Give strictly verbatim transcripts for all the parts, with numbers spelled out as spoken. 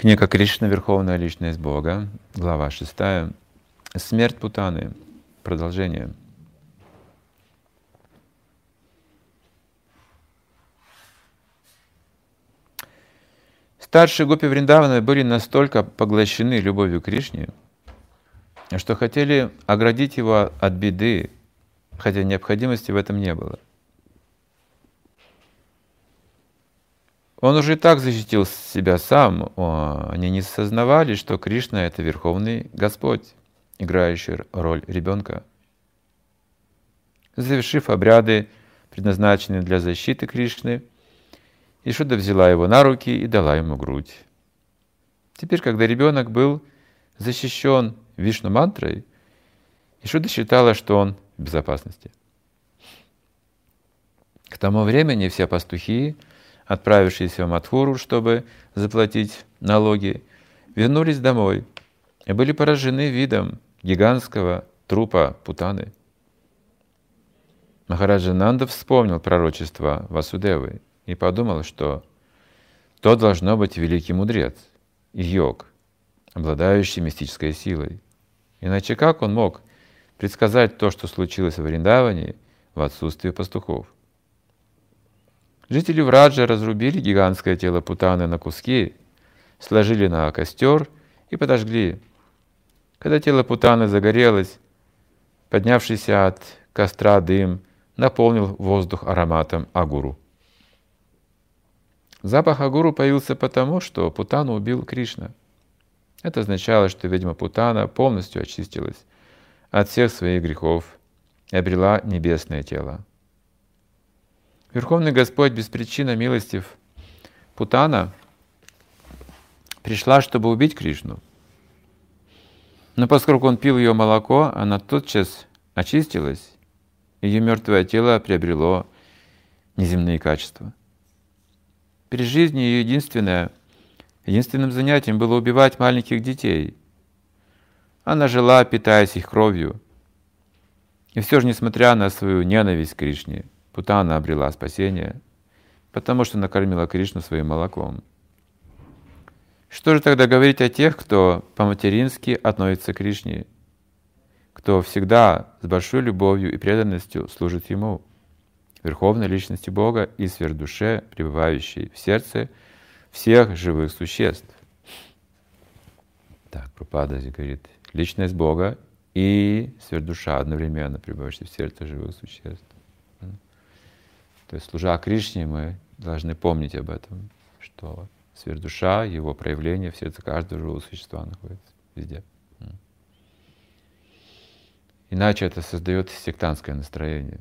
Книга Кришна, Верховная Личность Бога, глава шестая. Смерть Путаны. Продолжение. Старшие гопи Вриндавана были настолько поглощены любовью к Кришне, что хотели оградить его от беды, хотя необходимости в этом не было. Он уже и так защитил себя сам, они не сознавали, что Кришна — это Верховный Господь, играющий роль ребенка. Завершив обряды, предназначенные для защиты Кришны, Ишуда взяла его на руки и дала ему грудь. Теперь, когда ребенок был защищен Вишну-мантрой, Ишуда считала, что он в безопасности. К тому времени все пастухи, отправившиеся в Мадхуру, чтобы заплатить налоги, вернулись домой и были поражены видом гигантского трупа Путаны. Махараджа Нанда вспомнил пророчество Васудевы и подумал, что то должно быть великий мудрец и йог, обладающий мистической силой. Иначе как он мог предсказать то, что случилось в Вриндаване в отсутствие пастухов? Жители Враджа разрубили гигантское тело Путаны на куски, сложили на костер и подожгли. Когда тело Путаны загорелось, поднявшийся от костра дым наполнил воздух ароматом агуру. Запах агуру появился потому, что Путану убил Кришна. Это означало, что ведьма Путана полностью очистилась от всех своих грехов и обрела небесное тело. Верховный Господь без причины милостив. Путана пришла, чтобы убить Кришну. Но поскольку он пил ее молоко, она тотчас очистилась, и ее мертвое тело приобрело неземные качества. При жизни ее единственное, единственным занятием было убивать маленьких детей. Она жила, питаясь их кровью. И все же, несмотря на свою ненависть к Кришне, Путана обрела спасение, потому что накормила Кришну своим молоком. Что же тогда говорить о тех, кто по-матерински относится к Кришне, кто всегда с большой любовью и преданностью служит Ему, Верховной Личности Бога и сверхдуше, пребывающей в сердце всех живых существ? Так, Прабхупада говорит, Личность Бога и сверхдуша одновременно, пребывающая в сердце живых существ. То есть, служа Кришне, мы должны помнить об этом, что сверхдуша, его проявление в сердце каждого живого существа находится везде. Иначе это создает сектантское настроение.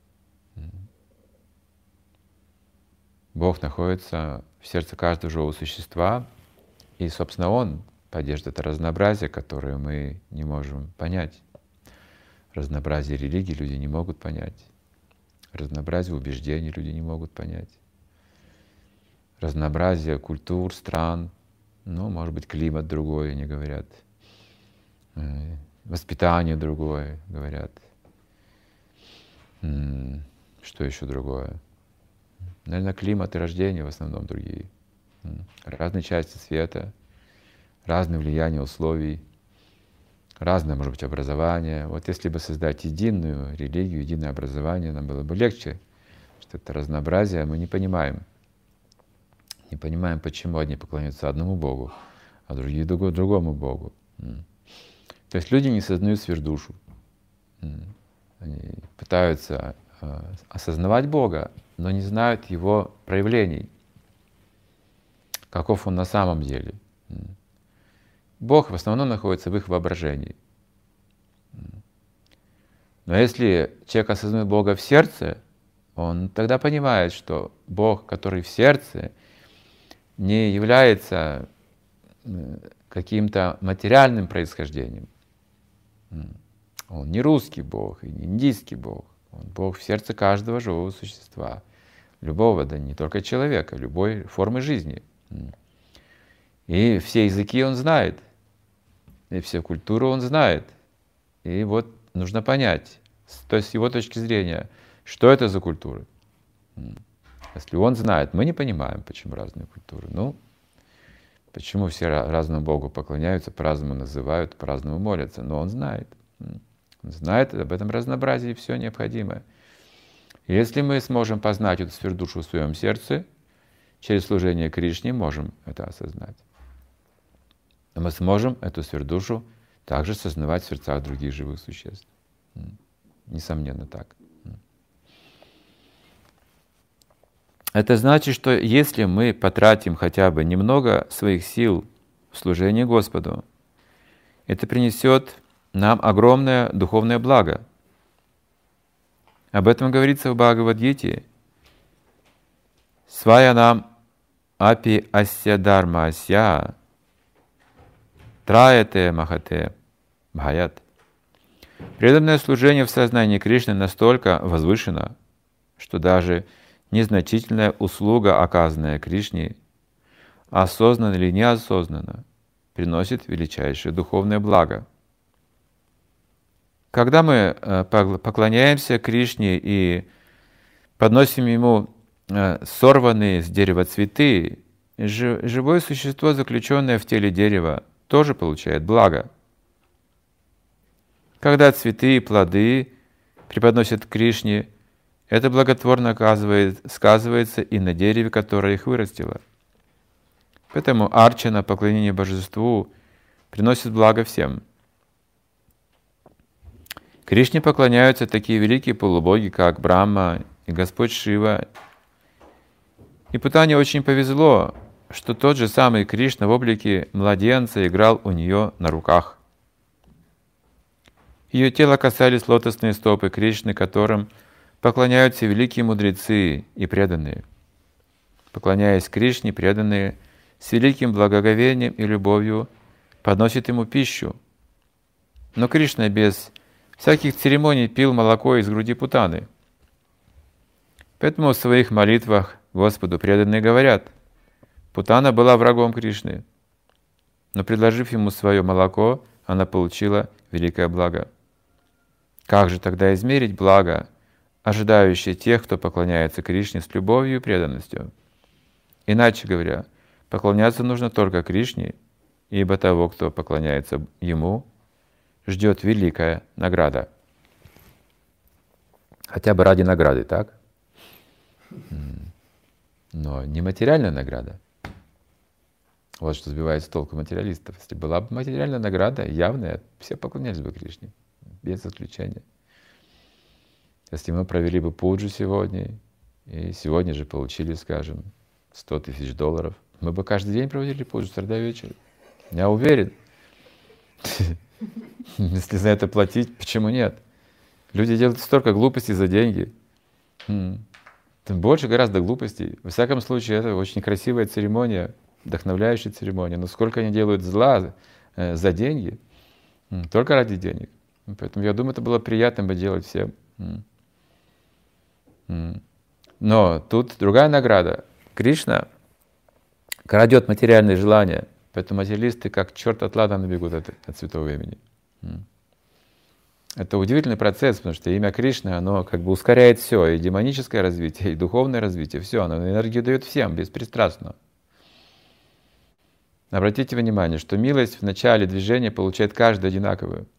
Бог находится в сердце каждого живого существа, и, собственно, Он поддерживает это разнообразие, которое мы не можем понять. Разнообразие религий люди не могут понять. Разнообразие убеждений люди не могут понять. Разнообразие культур, стран, ну, может быть, климат другой, они говорят. Воспитание другое, говорят. Что еще другое? Наверное, климат и рождение в основном другие. Разные части света, разные влияния условий, разное, может быть, образование. Вот если бы создать единую религию, единое образование, нам было бы легче, что это разнообразие мы не понимаем. Не понимаем, почему одни поклоняются одному Богу, а другие другому Богу. То есть люди не сознают сверхдушу. Они пытаются осознавать Бога, но не знают Его проявлений, каков Он на самом деле. Бог в основном находится в их воображении. Но если человек осознает Бога в сердце, он тогда понимает, что Бог, который в сердце, не является каким-то материальным происхождением. Он не русский Бог и не индийский Бог. Он Бог в сердце каждого живого существа. Любого, да не только человека, любой формы жизни. И все языки Он знает. И всю культуру Он знает. И вот нужно понять, то есть с его точки зрения, что это за культура. Если Он знает, мы не понимаем, почему разные культуры. Ну, Почему все разному Богу поклоняются, по-разному называют, по-разному молятся? Но Он знает. Он знает об этом разнообразии все необходимое. Если мы сможем познать эту сверхдушу в своем сердце, через служение Кришне можем это осознать. Но мы сможем эту сверхдушу также сознавать в сердцах других живых существ. Несомненно так. Это значит, что если мы потратим хотя бы немного своих сил в служении Господу, это принесет нам огромное духовное благо. Об этом говорится в Бхагавад-гите. Сваянам апи ася дharma ася траяте махате бхаят. Преданное служение в сознании Кришны настолько возвышено, что даже незначительная услуга, оказанная Кришне, осознанно или неосознанно, приносит величайшее духовное благо. Когда мы поклоняемся Кришне и подносим Ему сорванные с дерева цветы, живое существо, заключенное в теле дерева, тоже получает благо. Когда цветы и плоды преподносят Кришне, это благотворно сказывается и на дереве, которое их вырастило. Поэтому арчана, поклонение Божеству, приносит благо всем. Кришне поклоняются такие великие полубоги, как Брахма и Господь Шива. И Путане очень повезло, что тот же самый Кришна в облике младенца играл у нее на руках. Ее тело касались лотосные стопы Кришны, которым поклоняются великие мудрецы и преданные. Поклоняясь Кришне, преданные с великим благоговением и любовью подносят Ему пищу. Но Кришна без всяких церемоний пил молоко из груди Путаны. Поэтому в своих молитвах Господу преданные говорят: Путана была врагом Кришны, но предложив ему свое молоко, она получила великое благо. Как же тогда измерить благо, ожидающее тех, кто поклоняется Кришне с любовью и преданностью? Иначе говоря, поклоняться нужно только Кришне, ибо того, кто поклоняется Ему, ждет великая награда. Хотя бы ради награды, так? Но не материальная награда. Вот что сбивает с толку материалистов. Если была бы материальная награда, явная, все поклонялись бы Кришне, без исключения. Если мы провели бы пуджу сегодня, и сегодня же получили, скажем, сто тысяч долларов, мы бы каждый день проводили пуджу с утра до вечера. Я уверен. Если за это платить, почему нет? Люди делают столько глупостей за деньги. Тем больше гораздо глупостей. Во всяком случае, это очень красивая церемония, вдохновляющая церемония. Но сколько они делают зла э, за деньги, только ради денег. Поэтому я думаю, это было приятно бы делать всем. Но тут другая награда. Кришна крадет материальные желания, поэтому материалисты как черт от ладана бегут от, от святого имени. Это удивительный процесс, потому что имя Кришны, оно как бы ускоряет все, и демоническое развитие, и духовное развитие, все, оно энергию дает всем, беспристрастно. Обратите внимание, что милость в начале движения получает каждый одинаковую.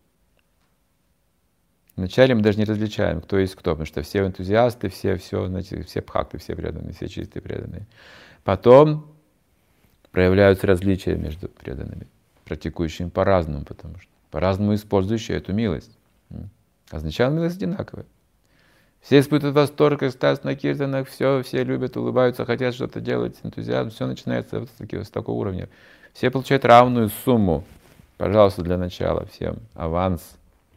Вначале мы даже не различаем, кто есть кто, потому что все энтузиасты, все, все, знаете, все бхакты, все преданные, все чистые преданные. Потом проявляются различия между преданными, практикующими по-разному, потому что по-разному использующие эту милость. А сначала милость одинаковая. Все испытывают восторг, экстаз на киртанах, все, все любят, улыбаются, хотят что-то делать, энтузиазм, все начинается вот с, такого, с такого уровня. Все получают равную сумму, пожалуйста, для начала всем, аванс.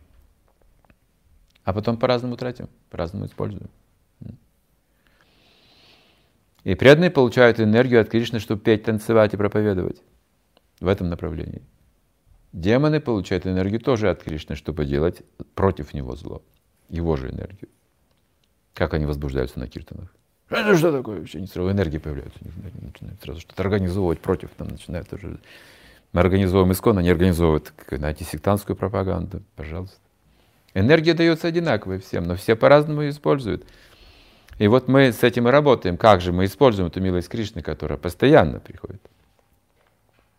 А потом по-разному тратим, по-разному используем. И преданные получают энергию от Кришны, чтобы петь, танцевать и проповедовать в этом направлении. Демоны получают энергию тоже от Кришны, чтобы делать против него зло, его же энергию. Как они возбуждаются на киртанах? Это что такое? Вообще не сразу энергии появляются, начинают сразу что-то организовывать против, там начинают уже. Мы организовываем искон, они организовывают антисектантскую пропаганду, пожалуйста. Энергия дается одинаковой всем, но все по-разному ее используют. И вот мы с этим и работаем. Как же мы используем эту милость Кришны, которая постоянно приходит?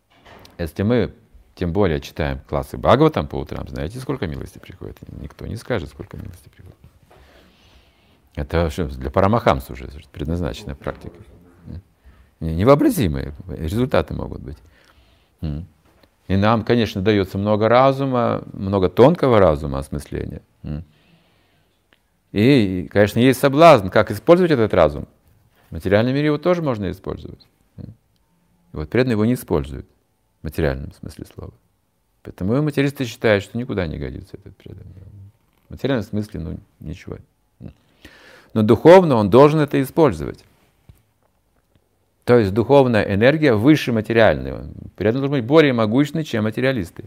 Если мы тем более читаем классы Бхагаватам по утрам, знаете, сколько милости приходит? Никто не скажет, сколько милости приходит. Это для парамахамс уже предназначенная практика. Невообразимые результаты могут быть. И нам, конечно, дается много разума, много тонкого разума, осмысления. И, конечно, есть соблазн, как использовать этот разум. В материальном мире его тоже можно использовать. И вот преданные его не используют в материальном смысле слова. Поэтому материалисты считают, что никуда не годится этот преданный. В материальном смысле, ну, ничего. Но духовно он должен это использовать. То есть духовная энергия выше материальной. Преданный должен быть более могущественный, чем материалисты.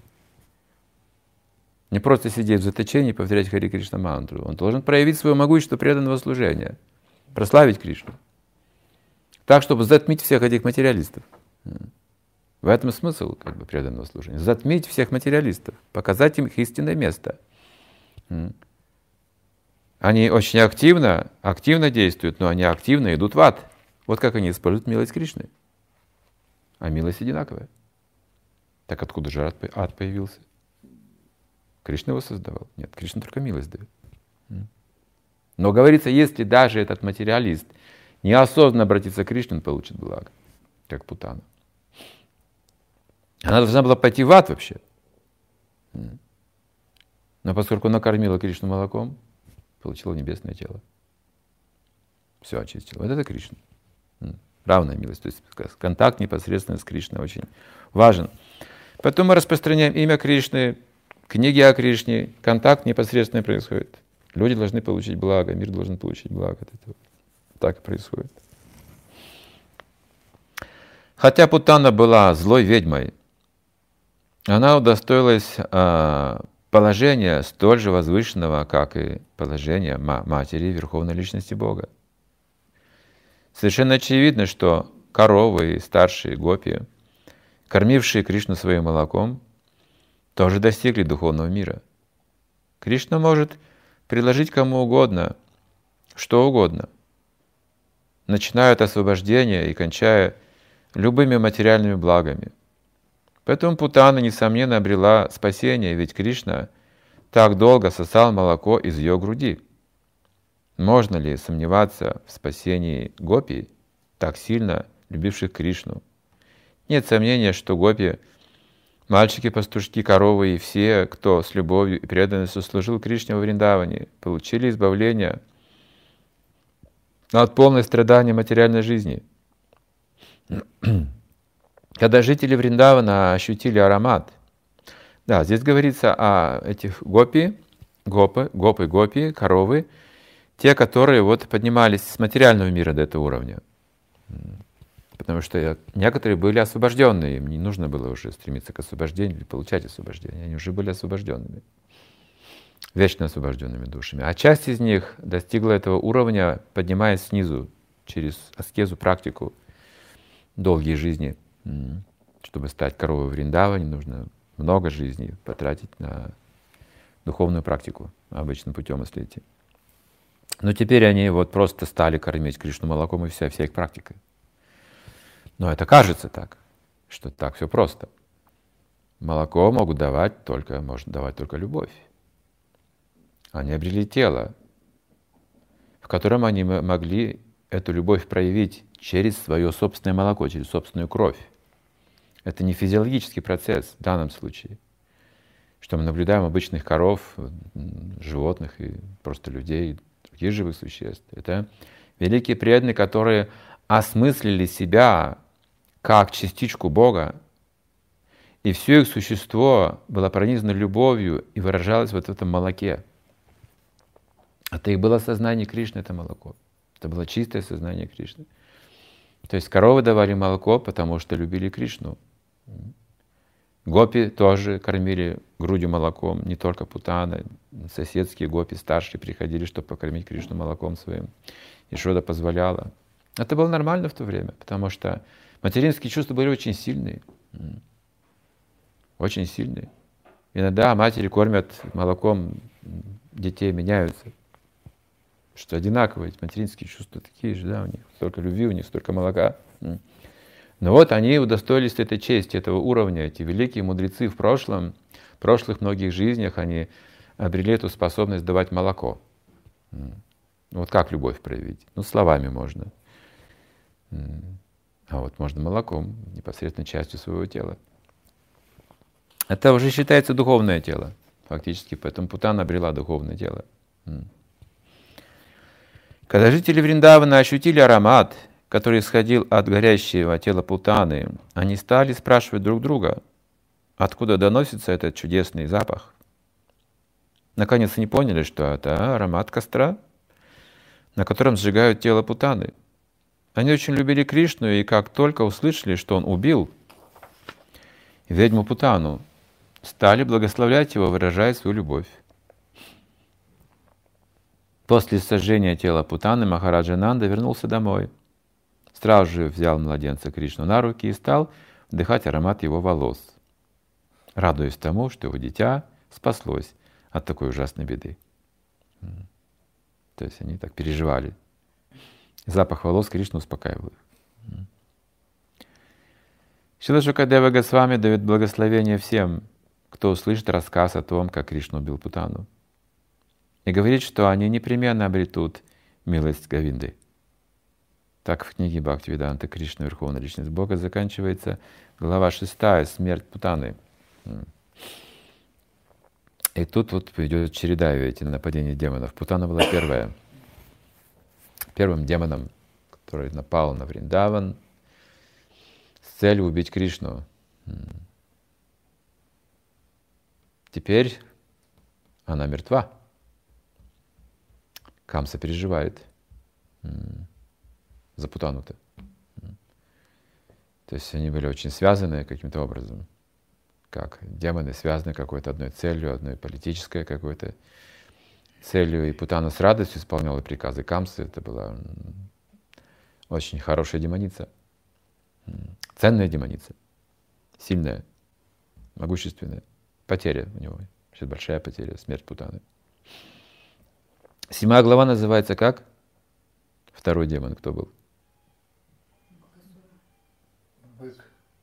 Не просто сидеть в заточении и повторять Хари Кришна мантру. Он должен проявить свое могущество преданного служения, прославить Кришну. Так, чтобы затмить всех этих материалистов. В этом смысл как бы преданного служения. Затмить всех материалистов, показать им их истинное место. Они очень активно, активно действуют, но они активно идут в ад. Вот как они используют милость Кришны. А милость одинаковая. Так откуда же ад появился? Кришна его создавал? Нет, Кришна только милость дает. Но говорится, если даже этот материалист неосознанно обратится к Кришне, он получит благо, как Путана. Она должна была пойти в ад вообще. Но поскольку накормила Кришну молоком, получила небесное тело. Все очистила. Вот это Кришна. Равная милость. То есть контакт непосредственно с Кришной очень важен. Потом мы распространяем имя Кришны, книги о Кришне, контакт непосредственно происходит. Люди должны получить благо, мир должен получить благо от этого. Так и происходит. Хотя Путана была злой ведьмой, она удостоилась а, положения столь же возвышенного, как и положение матери Верховной Личности Бога. Совершенно очевидно, что коровы и старшие гопи, кормившие Кришну своим молоком, тоже достигли духовного мира. Кришна может предложить кому угодно, что угодно, начиная от освобождения и кончая любыми материальными благами. Поэтому Путана, несомненно, обрела спасение, ведь Кришна так долго сосал молоко из ее груди. Можно ли сомневаться в спасении гопи, так сильно любивших Кришну? Нет сомнения, что гопи, мальчики, пастушки, коровы и все, кто с любовью и преданностью служил Кришне во Вриндаване, получили избавление от полной страдания материальной жизни. Когда жители Вриндавана ощутили аромат, да, здесь говорится о этих гопи, гопы, гопы, гопи, коровы, те, которые вот поднимались с материального мира до этого уровня. Потому что некоторые были освобожденные, им не нужно было уже стремиться к освобождению или получать освобождение, они уже были освобожденными, вечно освобожденными душами. А часть из них достигла этого уровня, поднимаясь снизу, через аскезу, практику, долгие жизни. Чтобы стать коровой в Вриндаване, нужно много жизней потратить на духовную практику, обычным путем, если идти. Но теперь они вот просто стали кормить Кришну молоком, и вся, вся их практика. Но это кажется так, что так все просто. Молоко могут давать только, может давать только любовь. Они обрели тело, в котором они могли эту любовь проявить через свое собственное молоко, через собственную кровь. Это не физиологический процесс в данном случае, что мы наблюдаем обычных коров, животных и просто людей, других живых существ. Это великие преданные, которые осмыслили себя как частичку Бога, и все их существо было пронизано любовью и выражалось вот в этом молоке. Это их было сознание Кришны, это молоко. Это было чистое сознание Кришны. То есть коровы давали молоко, потому что любили Кришну. Гопи тоже кормили грудью молоком, не только Путана, соседские гопи старшие приходили, чтобы покормить Кришну молоком своим. Ишода позволяла. Это было нормально в то время, потому что материнские чувства были очень сильные. Очень сильные. Иногда матери кормят молоком, детей меняются. Что одинаковые, материнские чувства такие же, да, у них столько любви, у них столько молока. Но вот они удостоились этой чести, этого уровня, эти великие мудрецы в прошлом, в прошлых многих жизнях они обрели эту способность давать молоко. Вот как любовь проявить? Ну, словами можно. А вот можно молоком, непосредственно частью своего тела. Это уже считается духовное тело, фактически, поэтому Путана обрела духовное тело. Когда жители Вриндавана ощутили аромат, который исходил от горящего тела Путаны, они стали спрашивать друг друга, откуда доносится этот чудесный запах. Наконец они поняли, что это аромат костра, на котором сжигают тело Путаны. Они очень любили Кришну, и как только услышали, что он убил ведьму Путану, стали благословлять его, выражая свою любовь. После сожжения тела Путаны Махараджа Нанда вернулся домой. Сразу же взял младенца Кришну на руки и стал вдыхать аромат его волос, радуясь тому, что его дитя спаслось от такой ужасной беды. То есть они так переживали. Запах волос Кришны успокаивал их. Шрила Шукадева Госвами дает благословение всем, кто услышит рассказ о том, как Кришна убил Путану. И говорит, что они непременно обретут милость Говинды. Так в книге Бхактивиданта Кришна, Верховная Личность Бога, заканчивается глава шестая «Смерть Путаны». И тут вот идет череда, видите, нападений демонов. Путана была первая. Первым демоном, который напал на Вриндаван с целью убить Кришну. Теперь она мертва. Камса переживает за Путану-то. То есть они были очень связаны каким-то образом. Как демоны связаны какой-то одной целью, одной политической какой-то целью. И Путана с радостью исполняла приказы Камсы. Это была очень хорошая демоница. Ценная демоница. Сильная, могущественная. Потеря у него. Сейчас большая потеря, смерть Путаны. Седьмая глава называется как? Второй демон кто был? Бык.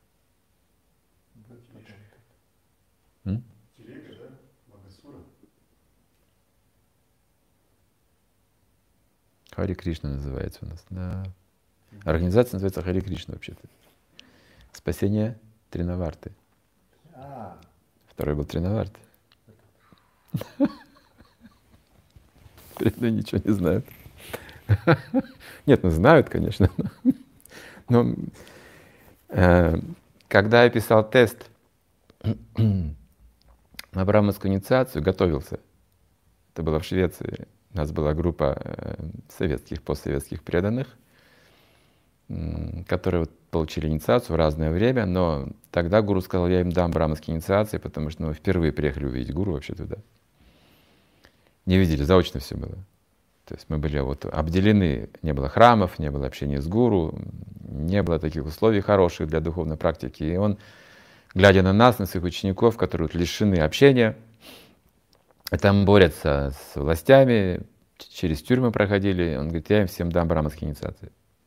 М? Телега, да? Магасура. Хари Кришна называется у нас. Да. Организация называется Хари Кришна вообще-то. Спасение Тринаварты. А. Второй был Тринаварты. Преданные ничего не знают. Нет, ну знают, конечно. Но э, когда я писал тест на браманскую инициацию, готовился. Это было в Швеции. У нас была группа э, советских, постсоветских преданных, э, которые вот получили инициацию в разное время, но тогда гуру сказал, я им дам браманские инициации, потому что мы впервые приехали увидеть гуру вообще туда. Не видели, заочно все было. То есть мы были вот обделены, не было храмов, не было общения с гуру, не было таких условий хороших для духовной практики. И он, глядя на нас, на своих учеников, которые вот лишены общения, там борются с властями, через тюрьмы проходили, он говорит, я им всем дам браманские инициации.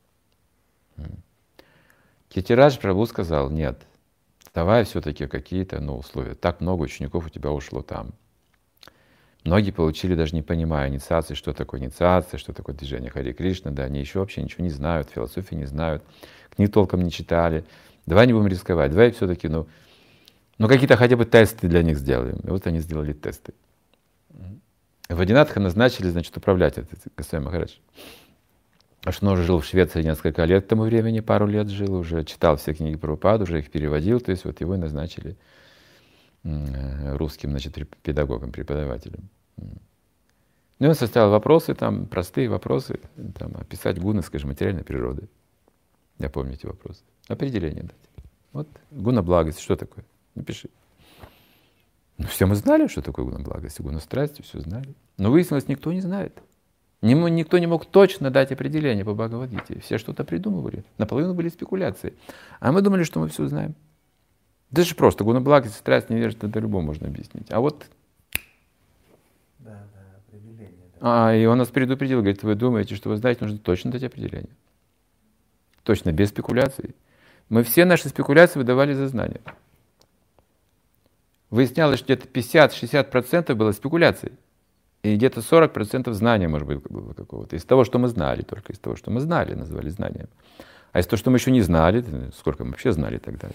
Китирадж Прабху сказал, нет, давай все-таки какие-то ну, условия. Так много учеников у тебя ушло там. Многие получили, даже не понимая инициации, что такое инициация, что такое движение Хари Кришна, да, они еще вообще ничего не знают, философии не знают, книг толком не читали. Давай не будем рисковать, давай все-таки, ну, ну какие-то хотя бы тесты для них сделаем. И вот они сделали тесты. Вадинатха назначили, значит, управлять этот Госвами Махарадж. Потому что он уже жил в Швеции несколько лет к тому времени, пару лет жил, уже читал все книги Прабхупады, уже их переводил, то есть вот его и назначили русским, значит, педагогом, преподавателем. И он составил вопросы, там, простые вопросы, там, описать гуны, скажем, материальной природы. Я помню эти вопросы. Определение дать. Вот гуна благости, что такое? Напиши. Ну, все мы знали, что такое гуна благости, гуна страсти, все знали. Но выяснилось, никто не знает. Никто не мог точно дать определение по Бхагавад-гите. Все что-то придумывали. Наполовину были спекуляции. А мы думали, что мы все знаем. Это же просто гуна благости, страсть, невежество, это любому можно объяснить. А вот Да, да, определение. Да. А, и он нас предупредил, говорит, вы думаете, что вы знаете, нужно точно дать определение. Точно, без спекуляций. Мы все наши спекуляции выдавали за знания. Выяснялось, что где-то пятьдесят-шестьдесят процентов было спекуляций. И где-то сорок процентов знания, может быть, было какого-то. Из того, что мы знали, только из того, что мы знали, называли знанием. А из того, что мы еще не знали, сколько мы вообще знали тогда.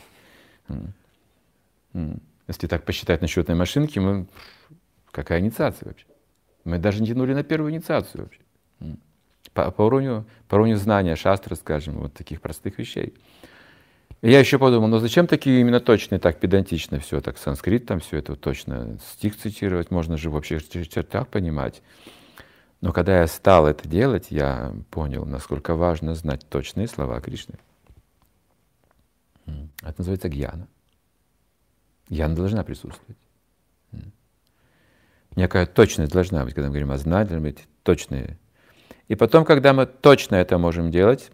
Если так посчитать на счетной машинке, мы... какая инициация вообще? Мы даже не тянули на первую инициацию вообще. По, по, уровню, по уровню знания шастры, скажем, вот таких простых вещей. И я еще подумал, ну зачем такие именно точные, так педантично все, так санскрит там все это вот точно, стих цитировать, можно же вообще в чертах понимать. Но когда я стал это делать, я понял, насколько важно знать точные слова Кришны. Это называется гьяна. Гьяна должна присутствовать. Некая точность должна быть, когда мы говорим о знании, должны быть точные. И потом, когда мы точно это можем делать,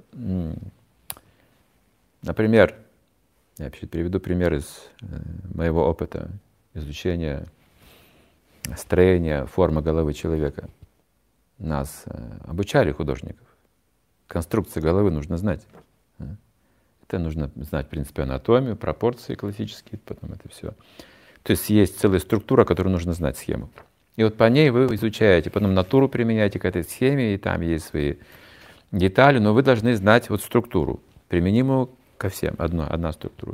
например, я приведу пример из моего опыта изучения строения формы головы человека. Нас обучали художников. Конструкции головы нужно знать. Это нужно знать, в принципе, анатомию, пропорции классические, потом это все. То есть есть целая структура, которую нужно знать, схему. И вот по ней вы изучаете, потом натуру применяете к этой схеме, и там есть свои детали, но вы должны знать вот структуру, применимую ко всем, одно, одна структура.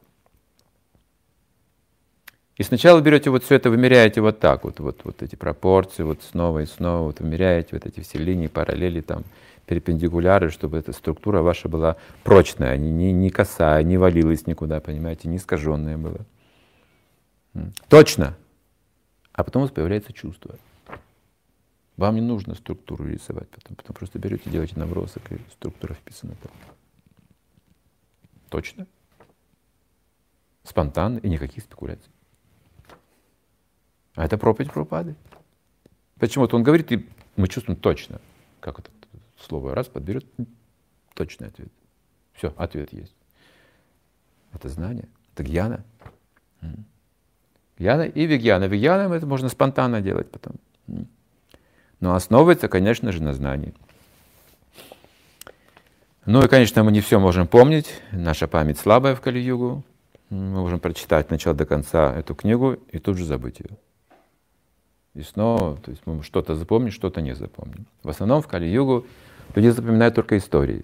И сначала берете вот все это, вымеряете вот так, вот, вот, вот эти пропорции, вот снова и снова, вот вымеряете вот эти все линии, параллели, там, перпендикуляры, чтобы эта структура ваша была прочная, не, не, не косая, не валилась никуда, понимаете, не искаженная была. Точно. А потом появляется чувство. Вам не нужно структуру рисовать, потом, потом просто берете, делаете набросок, и структура вписана там. Точно. Спонтанно и никаких спекуляций. А это проповедь Прабхупады. Почему-то он говорит, и мы чувствуем точно, как это слово раз подберет, точный ответ. Все, ответ есть. Это знание, это гьяна. Гьяна и вигьяна. Вигьяна это можно спонтанно делать потом. Но основывается, конечно же, на знании. Ну и, конечно, мы не все можем помнить. Наша память слабая в Кали-югу. Мы можем прочитать от начала до конца эту книгу и тут же забыть ее. И снова, то есть мы что-то запомним, что-то не запомним. В основном в Кали-югу люди запоминают только истории.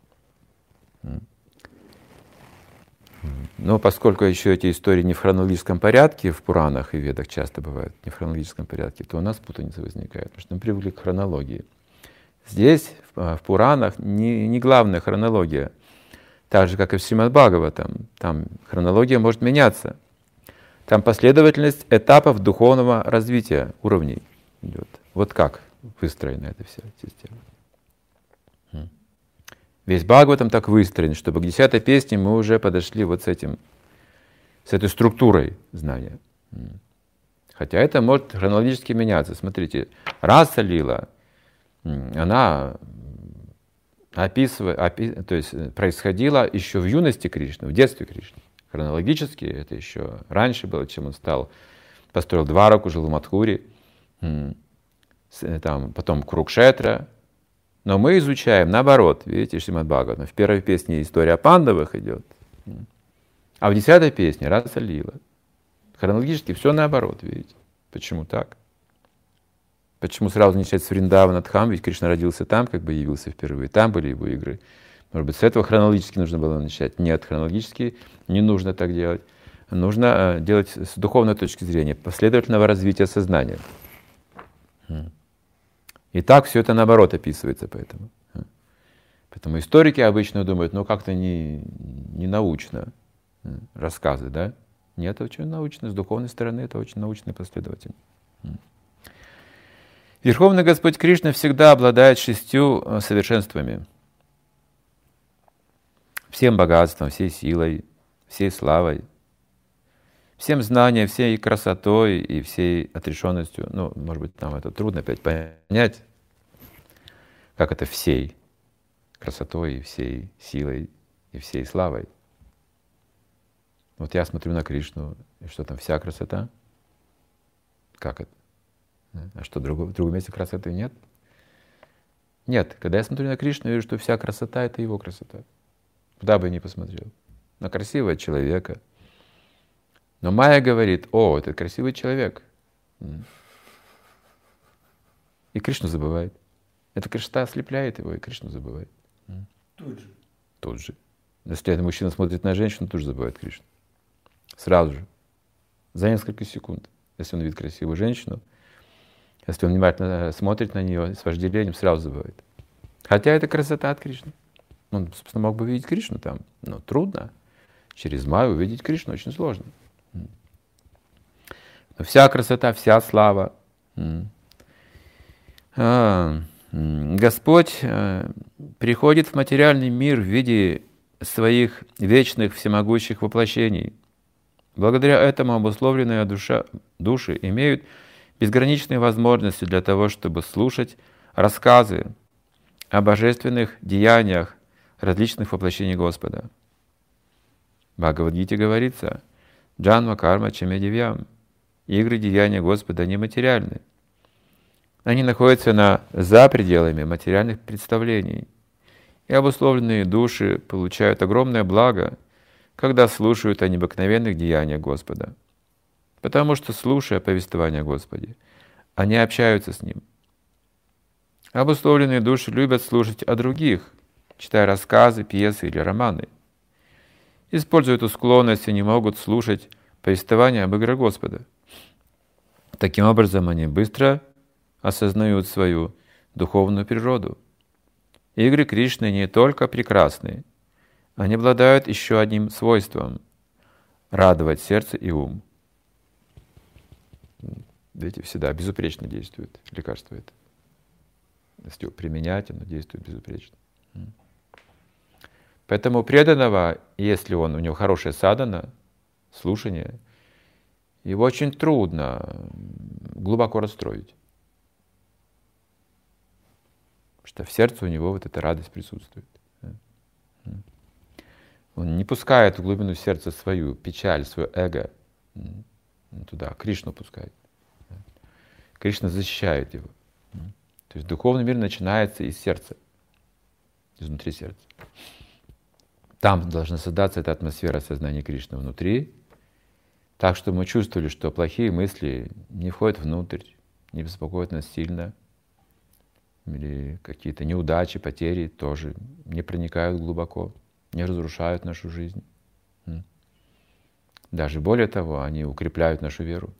Но поскольку еще эти истории не в хронологическом порядке, в Пуранах и Ведах часто бывают не в хронологическом порядке, то у нас путаница возникает, потому что мы привыкли к хронологии. Здесь, в, в Пуранах, не, не главная хронология. Так же, как и в Шримад-Бхагаватам, там хронология может меняться. Там последовательность этапов духовного развития, уровней идет. Вот как выстроена эта вся система. Весь Бхагаватам так выстроен, чтобы к десятой песне мы уже подошли вот с этим, с этой структурой знания. Хотя это может хронологически меняться. Смотрите, раса лила, она описывает, опи, то есть происходила еще в юности Кришны, в детстве Кришны. Хронологически это еще раньше было, чем он стал, построил Двараку, жил в Мадхуре, там, потом Курукшетра. Но мы изучаем наоборот, видите, Шримад-Бхагаватам. В первой песне история о пандавах идет, а в десятой песне раса лила. Хронологически все наоборот, видите. Почему так? Почему сразу начать с Вриндавана Дхам, ведь Кришна родился там, как бы явился впервые, там были его игры. Может быть, с этого хронологически нужно было начать. Нет, хронологически не нужно так делать. Нужно делать с духовной точки зрения, последовательного развития сознания. И так все это наоборот описывается поэтому. Поэтому историки обычно думают, ну как-то не, не научно рассказы, да? Нет, это очень научно, с духовной стороны это очень научно и последовательно. Верховный Господь Кришна всегда обладает шестью совершенствами. Всем богатством, всей силой, всей славой, всем знанием, всей красотой и всей отрешенностью. Ну, может быть, нам это трудно опять понять, как это всей красотой, и всей силой и всей славой. Вот я смотрю на Кришну, и что там, вся красота? Как это? А что, в другом, в другом месте красоты нет? Нет, когда я смотрю на Кришну, я вижу, что вся красота — это его красота. Куда бы я ни посмотрел. на красивого человека. Но Майя говорит: о, это красивый человек. И Кришну забывает. Эта красота ослепляет его, и Кришну забывает. Тут же. Тут же. Если этот мужчина смотрит на женщину, тут же забывает Кришну. Сразу же. За несколько секунд. Если он видит красивую женщину, если он внимательно смотрит на нее с вожделением, сразу забывает. Хотя это красота от Кришны. Он, собственно, мог бы видеть Кришну там, но трудно. Через Майю увидеть Кришну очень сложно. Но вся красота, вся слава. А, Господь приходит в материальный мир в виде своих вечных всемогущих воплощений. Благодаря этому обусловленные душа, души имеют безграничные возможности для того, чтобы слушать рассказы о божественных деяниях различных воплощений Господа. В Бхагавад-гите говорится: «Джанма карма чаме дивьям». Игры деяния Господа нематериальны. Они находятся на, за пределами материальных представлений. И обусловленные души получают огромное благо, когда слушают о необыкновенных деяниях Господа. Потому что, слушая повествование о Господе, они общаются с Ним. Обусловленные души любят слушать о других, читая рассказы, пьесы или романы. Используя эту склонность, они могут слушать повествование об играх Господа. Таким образом, они быстро осознают свою духовную природу. Игры Кришны не только прекрасны, они обладают еще одним свойством — радовать сердце и ум. Видите, всегда безупречно действует лекарство это. Если его применять, оно действует безупречно. Поэтому преданного, если он, у него хорошая садхана, слушание, его очень трудно глубоко расстроить. Потому что в сердце у него вот эта радость присутствует. Он не пускает в глубину сердца свою печаль, свое эго туда, Кришну пускает. Кришна защищает его. То есть духовный мир начинается из сердца, изнутри сердца. Там должна создаться эта атмосфера сознания Кришны внутри, так что мы чувствовали, что плохие мысли не входят внутрь, не беспокоят нас сильно, или какие-то неудачи, потери тоже не проникают глубоко, не разрушают нашу жизнь. Даже более того, они укрепляют нашу веру.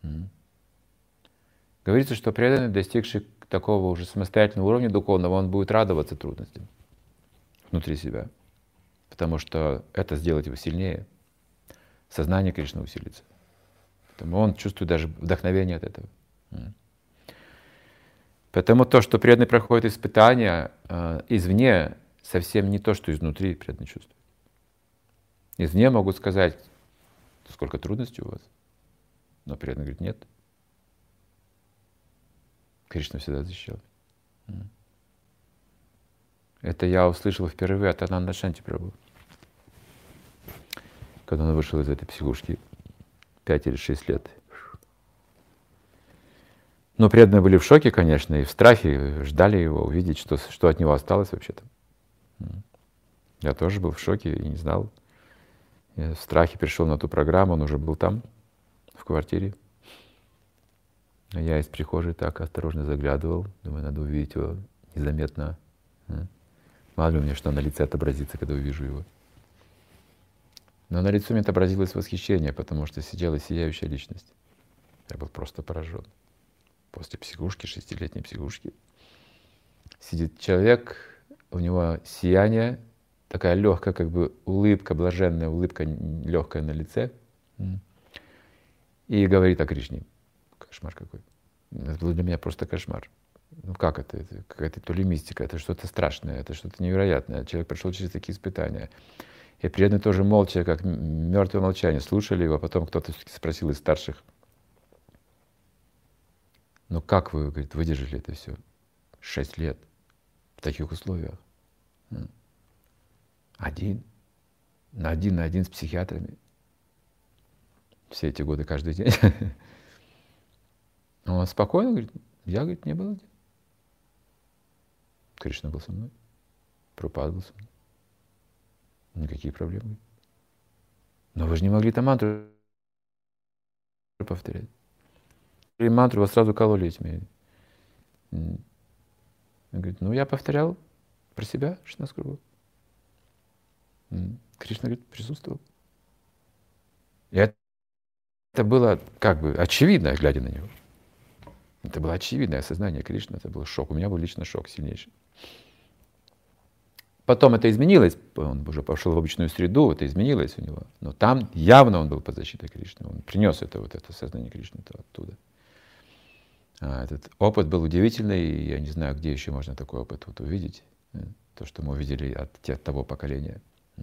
Говорится, что преданный, достигший такого уже самостоятельного уровня духовного, он будет радоваться трудностям внутри себя, потому что это сделает его сильнее. Сознание Кришны усилится. Поэтому он чувствует даже вдохновение от этого. Поэтому то, что преданный проходит испытания э, извне, совсем не то, что изнутри преданный чувствует. Извне могут сказать: сколько трудностей у вас. Но преданный говорит: нет. Кришна всегда защищал. Это я услышал впервые от Ананда Шанти Прабху, когда он вышел из этой психушки пять или шесть лет. Но преданные были в шоке, конечно, и в страхе, ждали его, увидеть, что, что от него осталось вообще-то. Я тоже был в шоке и не знал. Я в страхе пришел на ту программу, он уже был там, в квартире. А я из прихожей так осторожно заглядывал, думаю, надо увидеть его незаметно. Мало ли у меня что на лице отобразится, когда увижу его. Но на лице мне отобразилось восхищение, потому что сидела сияющая личность. Я был просто поражен. После психушки, шестилетней психушки, сидит человек, у него сияние, такая легкая, как бы улыбка, блаженная улыбка, легкая на лице, и говорит о Кришне. Кошмар какой. Это был для меня просто кошмар. Ну как это? Это какая-то то ли мистика, это что-то страшное, это что-то невероятное. Человек прошел через такие испытания. И преданные тоже молча, как мертвое молчание, слушали его. Потом кто-то спросил из старших: ну как вы, говорит, выдержали это все? Шесть лет в таких условиях. Один. На один на один с психиатрами. Все эти годы каждый день. Он спокойно говорит: я, говорит, не был один. Кришна был со мной. Прабхупада был со мной. Никаких проблем. Но вы же не могли-то мантру повторять. И мантру вас сразу кололи этими. Он говорит, ну я повторял про себя, Шринас-Прабху. Кришна, говорит, присутствовал. И это было как бы очевидно, глядя на него. Это было очевидное осознание Кришны, это был шок. У меня был лично шок сильнейший. Потом это изменилось, он уже пошел в обычную среду, это изменилось у него. Но там явно он был под защитой Кришны. Он принес это, вот это сознание Кришны оттуда. А этот опыт был удивительный, и я не знаю, где еще можно такой опыт вот увидеть. То, что мы увидели от, от того поколения.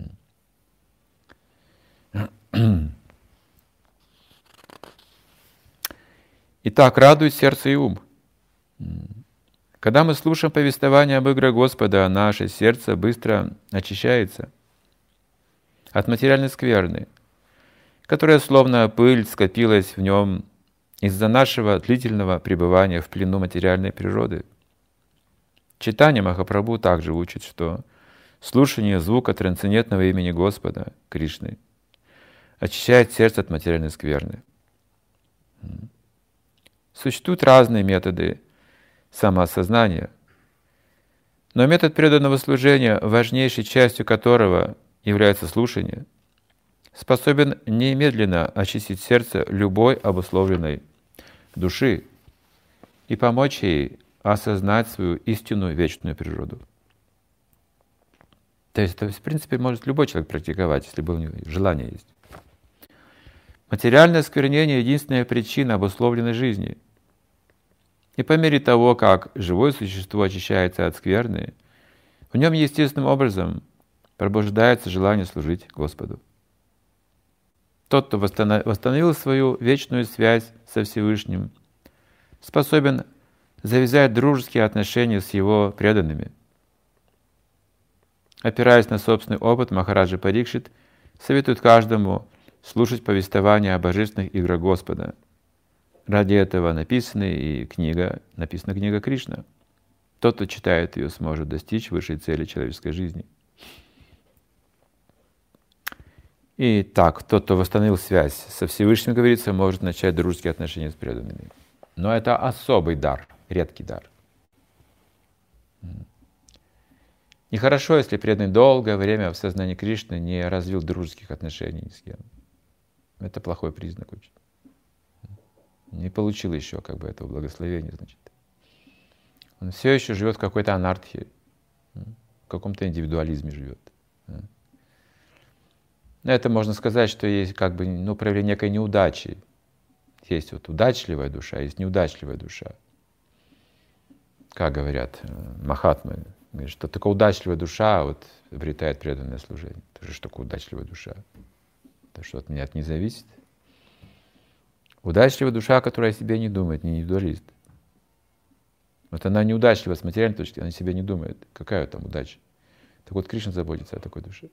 Итак, радует сердце и ум. Когда мы слушаем повествование об играх Господа, наше сердце быстро очищается от материальной скверны, которая словно пыль скопилась в нем из-за нашего длительного пребывания в плену материальной природы. Читание Махапрабху также учит, что слушание звука трансцендентного имени Господа, Кришны, очищает сердце от материальной скверны. Существуют разные методы самоосознания, но метод преданного служения, важнейшей частью которого является слушание, способен немедленно очистить сердце любой обусловленной души и помочь ей осознать свою истинную вечную природу. То есть, то есть, в принципе, может любой человек практиковать, если бы у него желание есть. Материальное осквернение — единственная причина обусловленной жизни. И по мере того, как живое существо очищается от скверны, в нем естественным образом пробуждается желание служить Господу. Тот, кто восстановил свою вечную связь со Всевышним, способен завязать дружеские отношения с его преданными. Опираясь на собственный опыт, Махараджа Парикшит советует каждому слушать повествование о божественных играх Господа. Ради этого написана и книга, написана книга Кришна. Тот, кто читает ее, сможет достичь высшей цели человеческой жизни. И так, тот, кто восстановил связь со Всевышним, говорится, может начать дружеские отношения с преданными. Но это особый дар, редкий дар. Нехорошо, если преданный долгое время в сознании Кришны не развил дружеских отношений ни с кем. Это плохой признак очень. Не получил еще как бы этого благословения, значит. Он все еще живет в какой-то анархии, в каком-то индивидуализме живет. Это можно сказать, что есть как бы, ну, проявление некой неудачи. Есть вот удачливая душа, есть неудачливая душа. Как говорят махатмы, говорят, что только удачливая душа вот обретает преданное служение. Это же что такое удачливая душа? Это что, от меня от не зависит? Удачливая душа, которая о себе не думает, не индивидуалист. Вот она неудачлива с материальной точки, она о себе не думает. Какая там удача? Так вот, Кришна заботится о такой душе.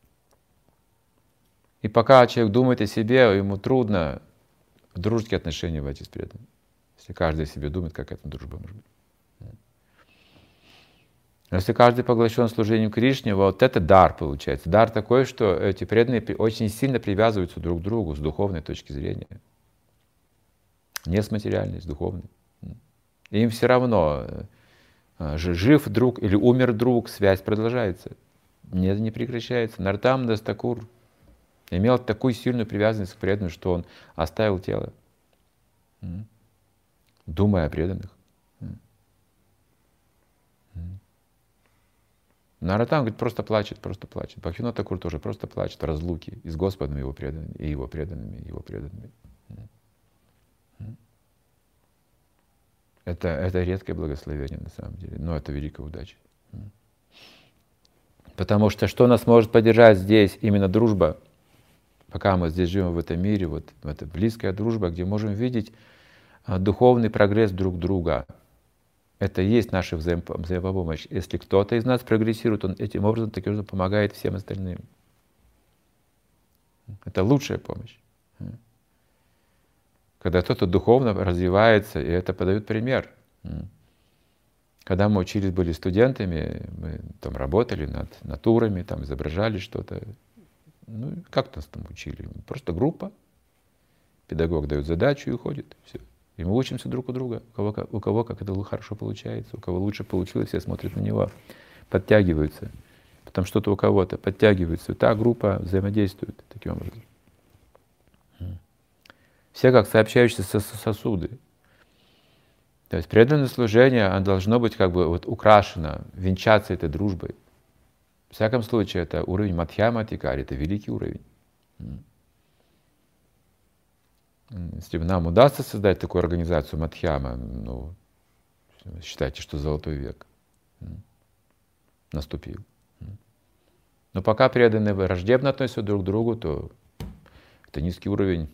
И пока человек думает о себе, ему трудно в дружеские отношения войти с преданным. Если каждый о себе думает, как это дружба может быть. Но если каждый поглощен служением Кришне, вот это дар получается. Дар такой, что эти преданные очень сильно привязываются друг к другу с духовной точки зрения. Не с материальной, с духовной. И им все равно, жив друг или умер друг, связь продолжается. Не, не прекращается. Нартам Дас Такур имел такую сильную привязанность к преданным, что он оставил тело, думая о преданных. Наратам, говорит, просто плачет, просто плачет. Бхактивинод Такур тоже просто плачет в разлуке и с Господом, и его преданными, и его преданными, и его преданными. Это, это редкое благословение на самом деле, но это великая удача. Потому что что нас может поддержать здесь? Именно дружба. Пока мы здесь живем в этом мире, вот это близкая дружба, где можем видеть духовный прогресс друг друга. Это и есть наша взаим, взаимопомощь. Если кто-то из нас прогрессирует, он этим образом, таким образом помогает всем остальным. Это лучшая помощь. Когда кто-то духовно развивается, и это подает пример. Когда мы учились, были студентами, мы там работали над натурами, там изображали что-то. Ну, как нас там учили? Просто группа. Педагог дает задачу и уходит. Все. И мы учимся друг у друга. У кого, у кого как это хорошо получается, у кого лучше получилось, все смотрят на него, подтягиваются. Потом что-то у кого-то подтягивается. И та группа взаимодействует таким образом. Все как сообщающиеся сосуды. То есть преданное служение, оно должно быть как бы вот украшено, венчаться этой дружбой. В всяком случае, это уровень Мадхьяма Адхикари, это великий уровень. Если нам удастся создать такую организацию Мадхьяма, ну, считайте, что золотой век наступил. Но пока преданные враждебно относятся друг к другу, то это низкий уровень.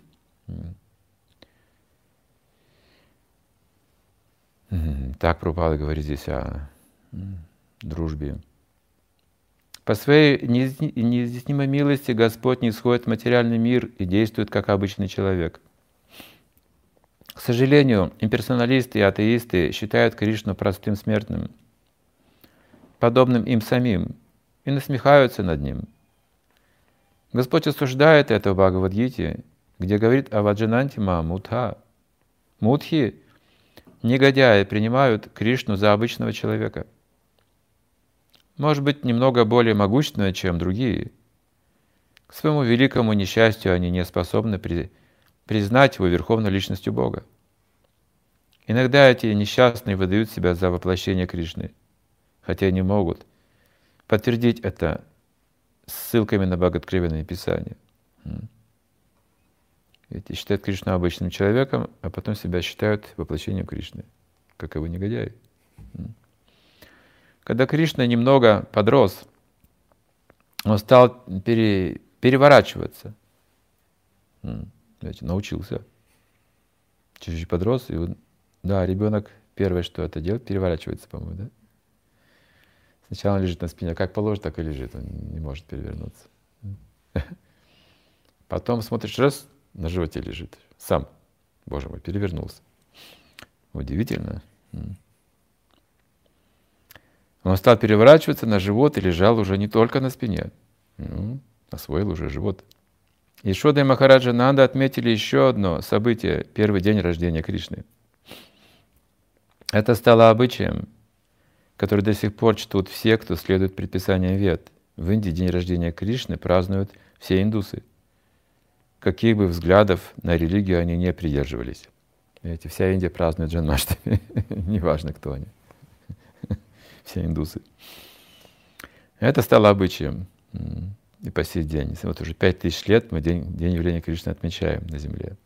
Так Прабхупада говорит здесь о дружбе. По своей неизъяснимой милости Господь не исходит в материальный мир и действует как обычный человек. К сожалению, имперсоналисты и атеисты считают Кришну простым смертным, подобным им самим, и насмехаются над ним. Господь осуждает это в Бхагавад-гите, где говорит о Ваджананти ма мудха. Мудхи, негодяи, принимают Кришну за обычного человека. Может быть, немного более могущественного, чем другие. К своему великому несчастью они не способны при, признать его верховной личностью Бога. Иногда эти несчастные выдают себя за воплощение Кришны, хотя не могут подтвердить это ссылками на богооткровенные писания. Эти считают Кришну обычным человеком, а потом себя считают воплощением Кришны. Каковы негодяи. Когда Кришна немного подрос, он стал пере, переворачиваться. Знаете, научился. Чуть-чуть подрос, и он, да, ребенок первое, что это делает, переворачивается, по-моему, да? Сначала он лежит на спине, как положит, так и лежит, он не может перевернуться. Потом смотришь, раз, на животе лежит, сам, Боже мой, перевернулся. Удивительно. Он стал переворачиваться на живот и лежал уже не только на спине, ну, освоил уже живот. Ишода и Махараджа Нанда отметили еще одно событие, первый день рождения Кришны. Это стало обычаем, который до сих пор чтут все, кто следует предписаниям Вед. В Индии день рождения Кришны празднуют все индусы. Каких бы взглядов на религию они не придерживались. Видите, вся Индия празднует Джанмаштами, неважно, кто они. Все индусы. Это стало обычаем и по сей день. Вот уже пять тысяч лет мы день, день явления Кришны отмечаем на земле.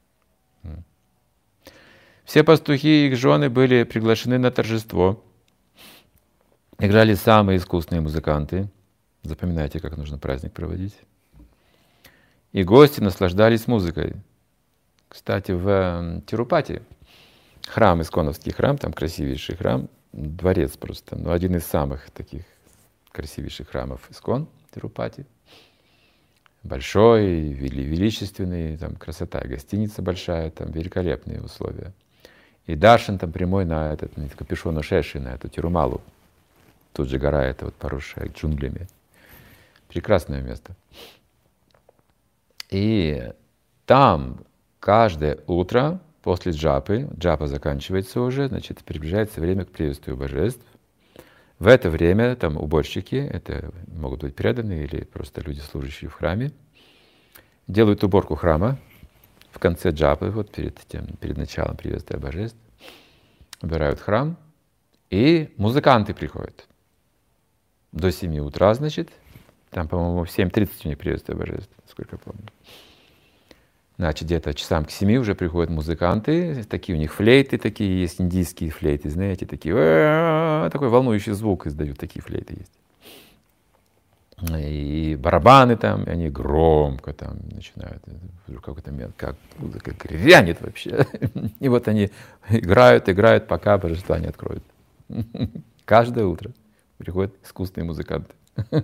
Все пастухи и их жены были приглашены на торжество. Играли самые искусные музыканты. Запоминайте, как нужно праздник проводить. И гости наслаждались музыкой. Кстати, в Тирупати храм, исконовский храм, там красивейший храм, дворец просто, ну, один из самых таких красивейших храмов Искон, Тирупати. Большой, величественный, там красота, гостиница большая, там великолепные условия. И даршан там прямой на этот, на капюшон ушедший, на эту Тирумалу. Тут же гора эта вот поросшая джунглями. Прекрасное место. И там каждое утро после джапы, джапа заканчивается уже, значит, приближается время к приветствию божеств. В это время там уборщики, это могут быть преданные или просто люди, служащие в храме, делают уборку храма в конце джапы, вот перед тем, перед началом приветствия божеств, убирают храм, и музыканты приходят. До семи утра, значит, там, по-моему, в семь тридцать у них приветствие божеств, сколько я помню. Значит, где-то часам к семи уже приходят музыканты, такие у них флейты, такие есть индийские флейты, знаете, такие, такой волнующий звук издают, такие флейты есть. И барабаны там, и они громко там начинают, в какой-то момент, как музыка грянет вообще. И вот они играют, играют, пока божества не откроют. Каждое утро приходят искусственные музыканты.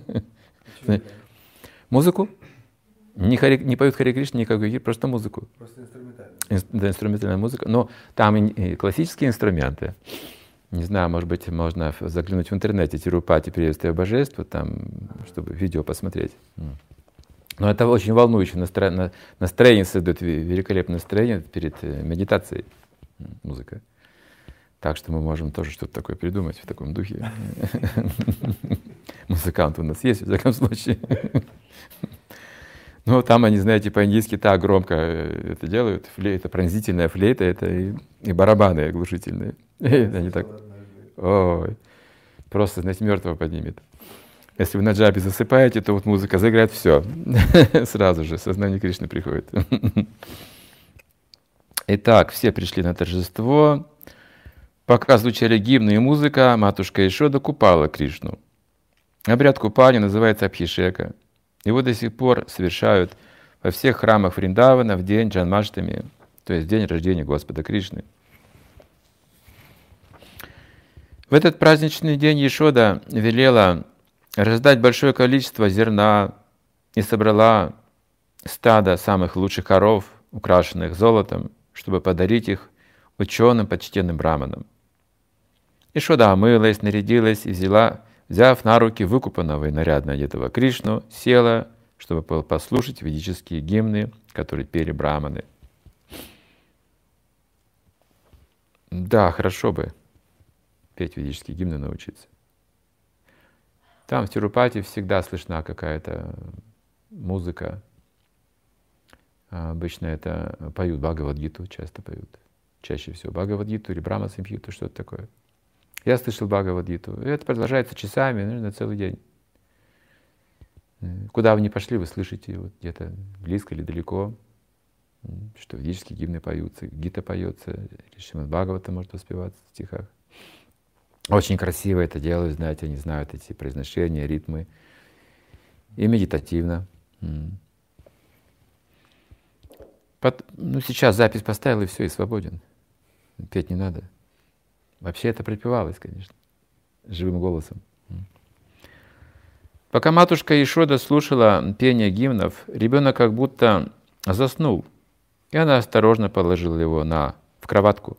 Музыку? Не, хари, не поют Харе Кришна, никакой, просто музыку. Просто инструментальная. Ин, да, инструментальная музыка. Но там и, и классические инструменты. Не знаю, может быть, можно заглянуть в интернете Тирупати приветствие божеств, там, чтобы видео посмотреть. Но это очень волнующее настроение, настроение создает, великолепное настроение перед медитацией, музыка. Так что мы можем тоже что-то такое придумать в таком духе. Музыкант у нас есть, в всяком случае. Ну, там они, знаете, по-индийски так громко это делают. Флейта, пронзительная флейта, это и, и барабаны оглушительные. Они так, ой, просто, знаете, мертвого поднимет. Если вы на джапе засыпаете, то вот музыка заиграет, все. Сразу же сознание Кришны приходит. Итак, все пришли на торжество. Пока звучали гимны и музыка, матушка Ешода купала Кришну. Обряд купания называется Абхишека. Его до сих пор совершают во всех храмах Вриндавана в день Джанмаштами, то есть день рождения Господа Кришны. В этот праздничный день Ешода велела раздать большое количество зерна и собрала стадо самых лучших коров, украшенных золотом, чтобы подарить их ученым почтенным браманам. Ешода омылась, нарядилась и взяла, взяв на руки выкупанного и нарядно одетого Кришну, села, чтобы послушать ведические гимны, которые пели браманы. Да, хорошо бы петь ведические гимны научиться. Там в Тирупати всегда слышна какая-то музыка. Обычно это поют Бхагавад-гиту, часто поют. Чаще всего Бхагавад-гиту или Брахма-самхиту, что-то такое. Я слышал Бхагавад-гиту. Это продолжается часами, наверное, целый день. Куда вы ни пошли, вы слышите, вот где-то близко или далеко, что ведические гимны поются, гита поется, или Шримад Бхагавата может воспеваться в стихах. Очень красиво это делают, знаете, они знают эти произношения, ритмы. И медитативно. Под, ну, сейчас запись поставил, и все, и свободен. Петь не надо. Вообще это пропевалось, конечно, живым голосом. Пока матушка Ешода слушала пение гимнов, ребенок как будто заснул, и она осторожно положила его на, в кроватку.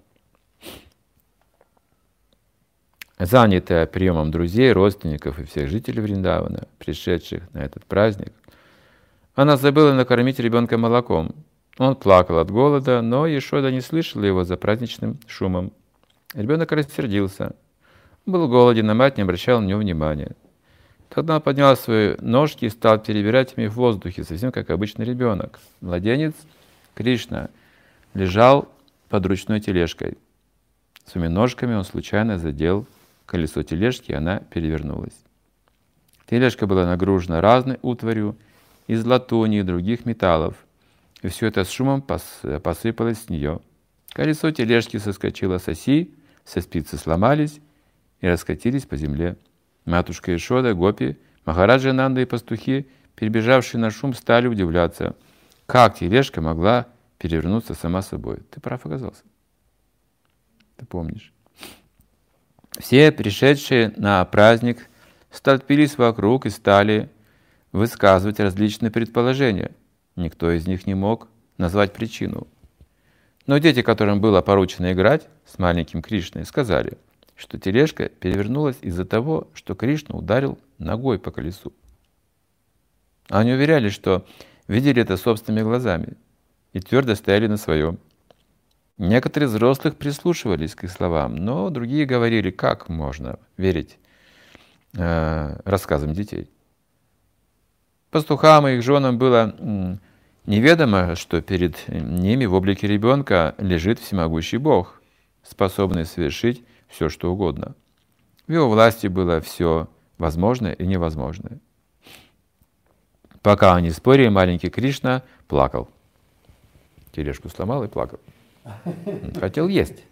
Занятая приемом друзей, родственников и всех жителей Вриндавана, пришедших на этот праздник, она забыла накормить ребенка молоком. Он плакал от голода, но Ешода не слышала его за праздничным шумом. Ребенок рассердился. Был голоден, а мать не обращала на него внимания. Тогда он поднял свои ножки и стал перебирать ими в воздухе, совсем как обычный ребенок. Младенец Кришна лежал под ручной тележкой. Своими ножками он случайно задел колесо тележки, и она перевернулась. Тележка была нагружена разной утварью из латуни и других металлов, и все это с шумом пос- посыпалось с нее. Колесо тележки соскочило с оси, все спицы сломались и раскатились по земле. Матушка Ешода, гопи, Махараджа Нанда и пастухи, перебежавшие на шум, стали удивляться, как тележка могла перевернуться сама собой. Ты прав оказался. Ты помнишь. Все пришедшие на праздник столпились вокруг и стали высказывать различные предположения. Никто из них не мог назвать причину. Но дети, которым было поручено играть с маленьким Кришной, сказали, что тележка перевернулась из-за того, что Кришна ударил ногой по колесу. Они уверяли, что видели это собственными глазами и твердо стояли на своем. Некоторые из взрослых прислушивались к их словам, но другие говорили, как можно верить э, рассказам детей. Пастухам и их женам было м, неведомо, что перед ними в облике ребенка лежит всемогущий Бог, способный совершить все, что угодно. В его власти было все возможное и невозможное. Пока они спорили, маленький Кришна плакал. Тележку сломал и плакал. Хотел есть.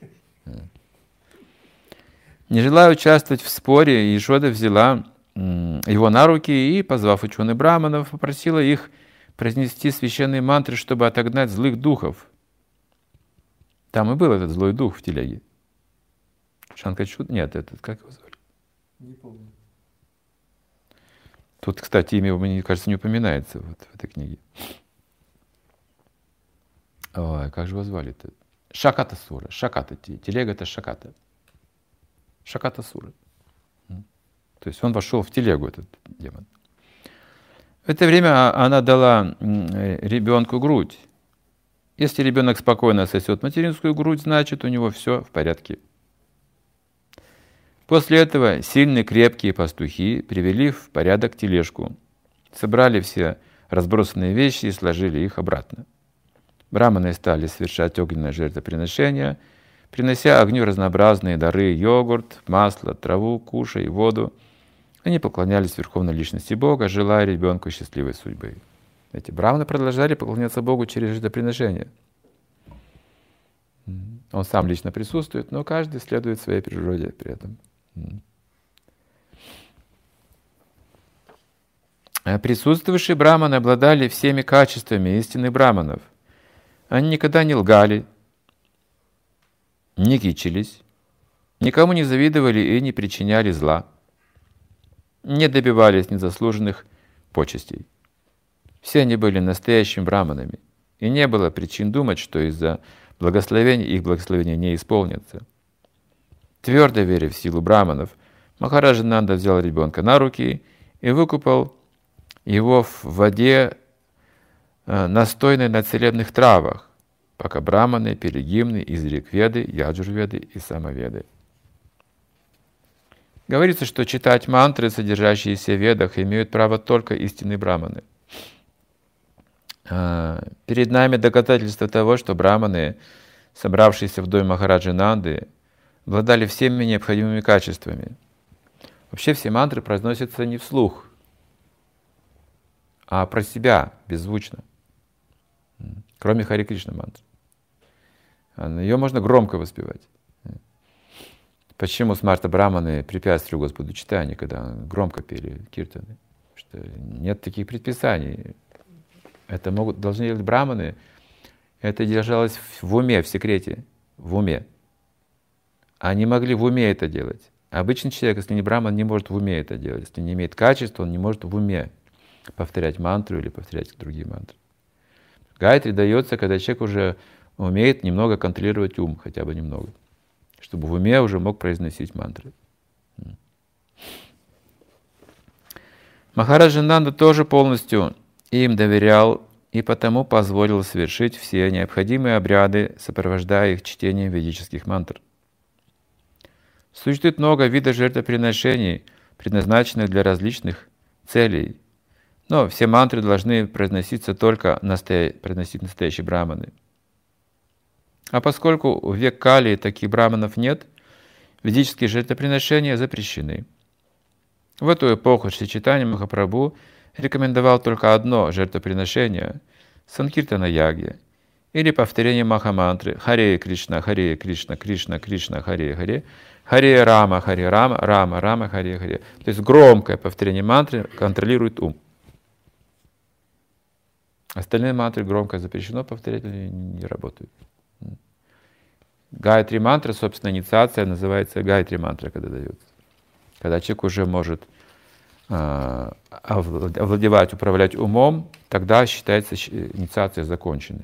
Не желая участвовать в споре, Ешода взяла его на руки и, позвав ученых браманов, попросила их произнести священные мантры, чтобы отогнать злых духов. Там и был этот злой дух в телеге. Шанкачуд? Нет, этот, как его звали? Не помню. Тут, кстати, имя, мне кажется, не упоминается вот в этой книге. Ой, как же его звали-то? Шаката Сура. Шаката. Телега — это Шаката. Шаката Сура. То есть он вошел в телегу, этот демон. В это время она дала ребенку грудь. Если ребенок спокойно сосет материнскую грудь, значит, у него все в порядке. После этого сильные крепкие пастухи привели в порядок тележку, собрали все разбросанные вещи и сложили их обратно. Браманы стали совершать огненное жертвоприношение, принося огню разнообразные дары: йогурт, масло, траву, кушай, воду. Они поклонялись верховной личности Бога, желая ребенку счастливой судьбы. Эти браманы продолжали поклоняться Богу через жертвоприношение. Он сам лично присутствует, но каждый следует своей природе при этом. Присутствующие браманы обладали всеми качествами истинных браманов. Они никогда не лгали, не кичились, никому не завидовали и не причиняли зла, не добивались незаслуженных почестей. Все они были настоящими браманами, и не было причин думать, что из-за благословения их благословения не исполнятся. Твердо веря в силу браманов, Махараджа Нанда взял ребенка на руки и выкупал его в воде, настойной на целебных травах, пока браманы пели гимны из Ригведы, Яджурведы и Самаведы. Говорится, что читать мантры, содержащиеся в ведах, имеют право только истинные браманы. Перед нами доказательство того, что браманы, собравшиеся в доме Махараджи Нанды, обладали всеми необходимыми качествами. Вообще все мантры произносятся не вслух, а про себя, беззвучно. Кроме Хари Кришна мантры. Ее можно громко воспевать. Почему смарта браманы препятствовали Господу читанию, когда громко пели киртаны? Что нет таких предписаний. Это могут, должны делать браманы. Это держалось в уме, в секрете, в уме. Они могли в уме это делать. Обычный человек, если не браман, не может в уме это делать. Если не имеет качества, он не может в уме повторять мантру или повторять другие мантры. Гайатри дается, когда человек уже умеет немного контролировать ум, хотя бы немного, чтобы в уме уже мог произносить мантры. Махараджа Нанда тоже полностью им доверял и потому позволил совершить все необходимые обряды, сопровождая их чтением ведических мантр. Существует много видов жертвоприношений, предназначенных для различных целей, но все мантры должны произноситься только настоя... произносить настоящие браманы. А поскольку в век Кали таких браманов нет, ведические жертвоприношения запрещены. В эту эпоху Шри Чайтанья Махапрабху рекомендовал только одно жертвоприношение — Санкиртана Яги, или повторение Махамантры Харе Кришна, Харе Кришна, Кришна, Кришна, Харе Харе, Харе Рама, Харе Рама, Рама, Рама, Харе Харе. То есть громкое повторение мантры контролирует ум. Остальные мантры громко запрещено повторять, или не работают. Гайатри мантра, собственно, инициация называется Гайатри мантра, когда дается. Когда человек уже может э, овладевать, управлять умом, тогда считается инициация законченной.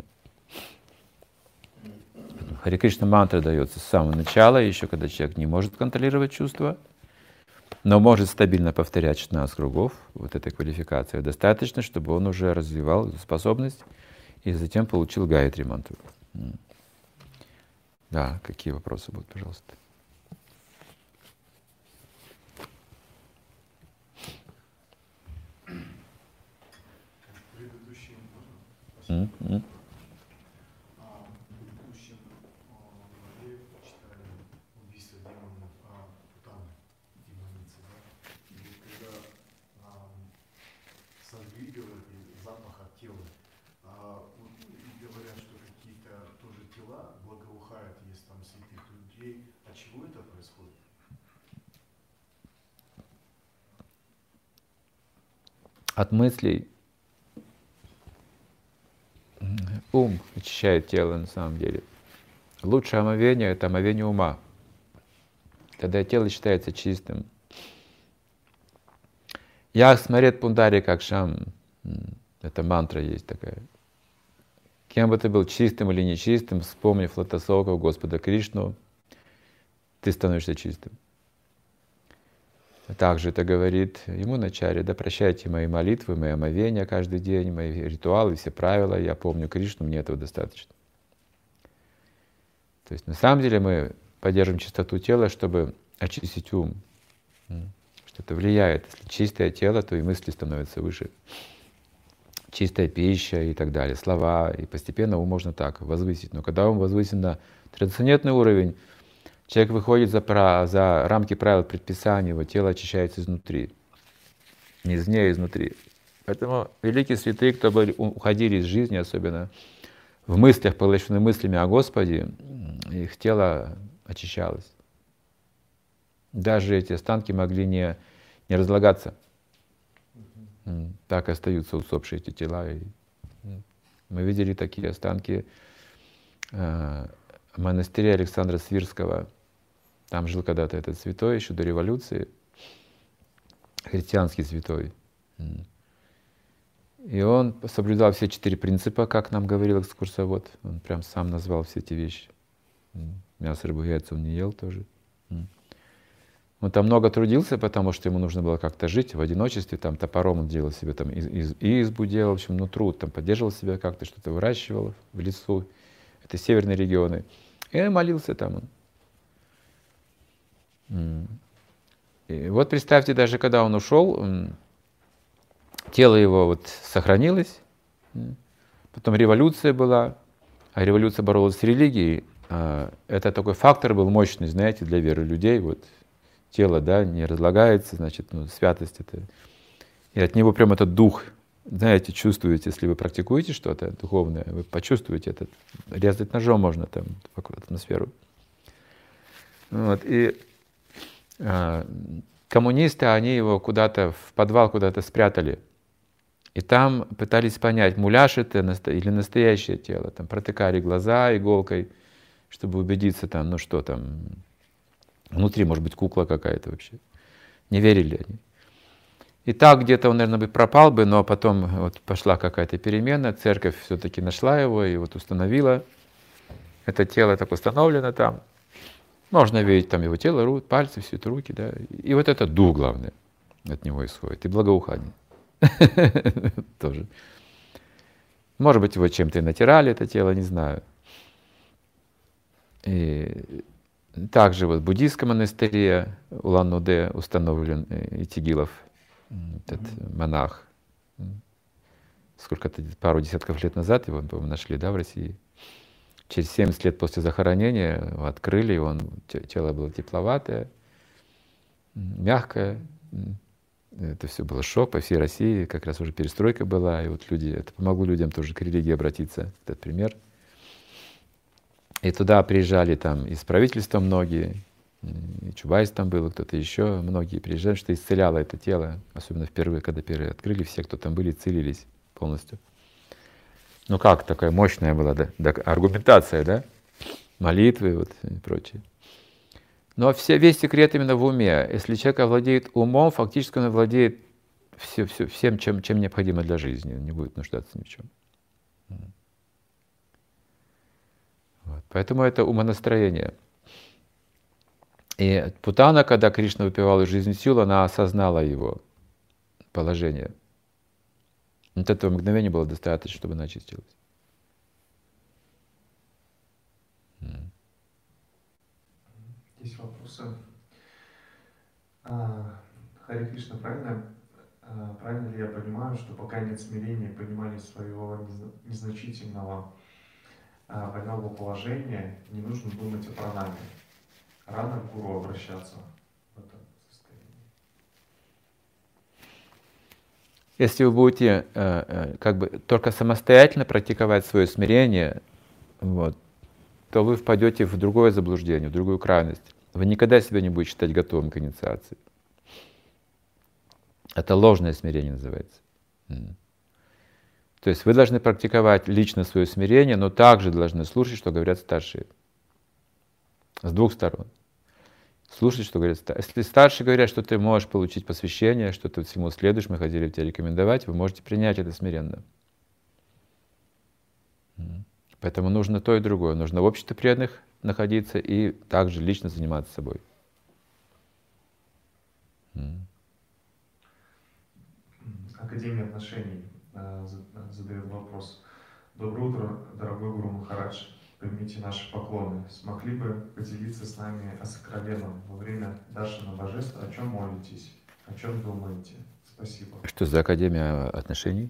Харе Кришна мантра дается с самого начала, еще когда человек не может контролировать чувства, но может стабильно повторять шестнадцать кругов. Вот этой квалификации достаточно, чтобы он уже развивал способность и затем получил Гайатри мантру. Да, какие вопросы будут, пожалуйста? Предыдущий Mm-hmm. а, в предыдущем главе читали убийство демонов а, Путаны, демоницы, да? И когда а, сожгли, говорили, запах от тела, а, и говорят, что какие-то тоже тела благоухают, есть там святых людей. От чего это происходит? От мыслей. Ум очищает тело на самом деле. Лучшее омовение — это омовение ума. Тогда тело считается чистым. Я смарет пундари как шам. Это мантра есть такая. Кем бы ты был, чистым или нечистым, вспомнив лотосоков Господа Кришну, ты становишься чистым. также это говорит Ямуначарья: да прощайте мои молитвы, мои омовения каждый день, мои ритуалы, все правила, я помню Кришну, мне этого достаточно. То есть на самом деле мы поддерживаем чистоту тела, чтобы очистить ум. Что это влияет. Если чистое тело, то и мысли становятся выше. Чистая пища и так далее, слова. И постепенно ум можно так возвысить. Но когда ум возвысен на трансцендентный уровень, человек выходит за, за рамки правил предписаний, его тело очищается изнутри. Не извне, а изнутри. Поэтому великие святые, кто были, уходили из жизни, особенно в мыслях, поглощены мыслями о Господе, их тело очищалось. Даже эти останки могли не, не разлагаться. Mm-hmm. Так и остаются усопшие эти тела. И мы видели такие останки э, в монастыре Александра Свирского. Там жил когда-то этот святой, еще до революции. Христианский святой. И он соблюдал все четыре принципа, как нам говорил экскурсовод. Он прям сам назвал все эти вещи. Мясо, рыбу, яйца он не ел тоже. Он там много трудился, потому что ему нужно было как-то жить в одиночестве. Там топором он делал себе там из, из, избу делал, в общем, ну труд, там поддерживал себя как-то, что-то выращивал в лесу. Это северные регионы. И молился там он. И вот представьте, даже когда он ушел, тело его вот сохранилось, потом революция была, а революция боролась с религией. Это такой фактор был мощный, знаете, для веры людей. Вот тело, да, не разлагается, значит, ну, святость это. И от него прям этот дух, знаете, чувствуете, если вы практикуете что-то духовное, вы почувствуете это. Резать ножом можно там вокруг атмосферу. Вот, и а, коммунисты, они его куда-то в подвал куда-то спрятали. И там пытались понять, муляж это или настоящее тело. Там протыкали глаза иголкой, чтобы убедиться, там, ну что там, внутри, может быть, кукла какая-то вообще. Не верили они. И так где-то он, наверное, бы пропал бы, но потом вот пошла какая-то перемена, церковь все-таки нашла его и вот установила. Это тело так установлено там. Можно видеть там его тело, руки, пальцы, все это руки, да. И вот это дух, главное, от него исходит. И благоухание. Тоже. Может быть, его чем-то и натирали, это тело, не знаю. И также вот в буддийском монастыре Улан-Удэ установлен Итигилов, этот mm-hmm. монах. Сколько-то, пару десятков лет назад его, по-моему, нашли, да, в России. Через семьдесят лет после захоронения его открыли, он, тело было тепловатое, мягкое. Это все было шок по всей России, как раз уже перестройка была, и вот люди, это помогло людям тоже к религии обратиться, этот пример. И туда приезжали там из правительства многие, и Чубайс там был, и кто-то еще, многие приезжали, что исцеляло это тело, особенно впервые, когда первые открыли, все, кто там были, исцелились полностью. Ну как, такая мощная была, да, да, аргументация, да, молитвы вот, и прочее. Но все, весь секрет именно в уме. Если человек овладеет умом, фактически он овладеет все, все, всем, чем, чем необходимо для жизни, он не будет нуждаться ни в чем. Вот. Поэтому это умонастроение. И Путана, когда Кришна выпивал из жизни силу, она осознала его положение. Вот этого мгновения было достаточно, чтобы она очистилась. Есть вопросы. А, Харе Кришна, правильно, а, правильно ли я понимаю, что пока нет смирения и понимания своего незначительного а, больного положения, не нужно думать о пранаме? Рано к гуру обращаться в этом состоянии. Если вы будете э, э, как бы только самостоятельно практиковать свое смирение, вот, то вы впадете в другое заблуждение, в другую крайность. Вы никогда себя не будете считать готовым к инициации. Это ложное смирение называется. То есть вы должны практиковать лично свое смирение, но также должны слушать, что говорят старшие. С двух сторон. Слушать, что говорят старшие. Если старшие говорят, что ты можешь получить посвящение, что ты всему следуешь, мы хотели тебя рекомендовать, вы можете принять это смиренно. Поэтому нужно то и другое. Нужно в обществе преданных находиться и также лично заниматься собой. Академия отношений задает вопрос. Доброе утро, дорогой Гуру Махарадж. Примите наши поклоны. Смогли бы поделиться с нами о сокровенном во время Даршана Божества? О чем молитесь? О чем думаете? Спасибо. Что за Академия отношений?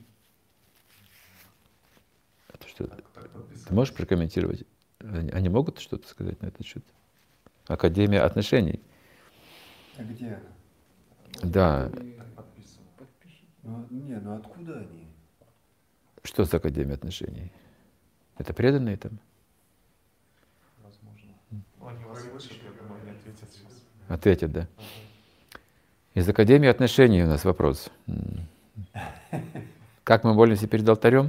Это что? Так, так Ты можешь прокомментировать? Они, они могут что-то сказать на этот счет? Академия отношений. А где она? Да. Ну, не, ну откуда они? Что за Академия отношений? Это преданные там? Возможно. Ну, они вас слышат, я думаю, они ответят сейчас. Ответят, да. Из Академии отношений у нас вопрос. Как мы молимся перед алтарем?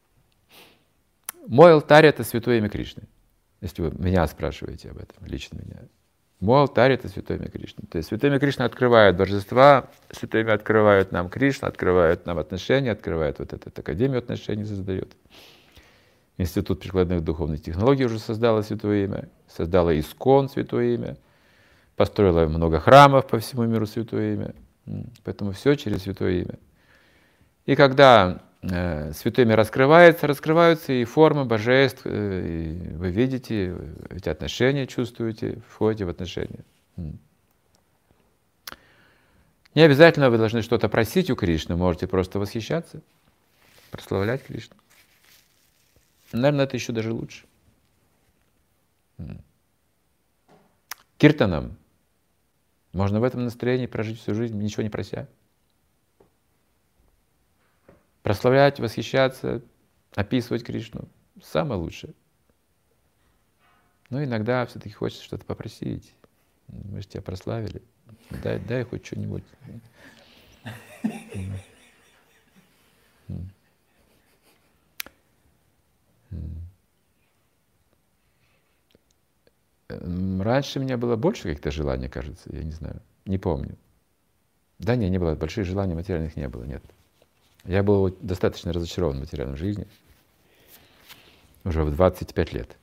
Мой алтарь — это святое имя Кришны. Если вы меня спрашиваете об этом, лично меня. Мой алтарь — это святое имя Кришны. То есть святое имя Кришны открывает божества, святое имя открывает нам Кришну, открывает нам отношения, открывает вот эту Академию отношений, создает. Институт прикладных духовных технологий уже создало святое имя, создало Искон святое имя, построила много храмов по всему миру святое имя. Поэтому все через святое имя. И когда э, святое имя раскрывается, раскрываются и формы божеств, э, и вы видите эти отношения, чувствуете, входите в отношения. Не обязательно вы должны что-то просить у Кришны, можете просто восхищаться, прославлять Кришну. Наверное, это еще даже лучше. Киртаном. Можно в этом настроении прожить всю жизнь, ничего не прося. Прославлять, восхищаться, описывать Кришну. Самое лучшее. Но иногда все-таки хочется что-то попросить. Мы же тебя прославили. Дай, дай хоть что-нибудь. Раньше у меня было больше каких-то желаний, кажется, я не знаю, не помню. Да не, не было, больших желаний материальных не было, нет. Я был достаточно разочарован в материальной жизни уже в двадцать пять лет.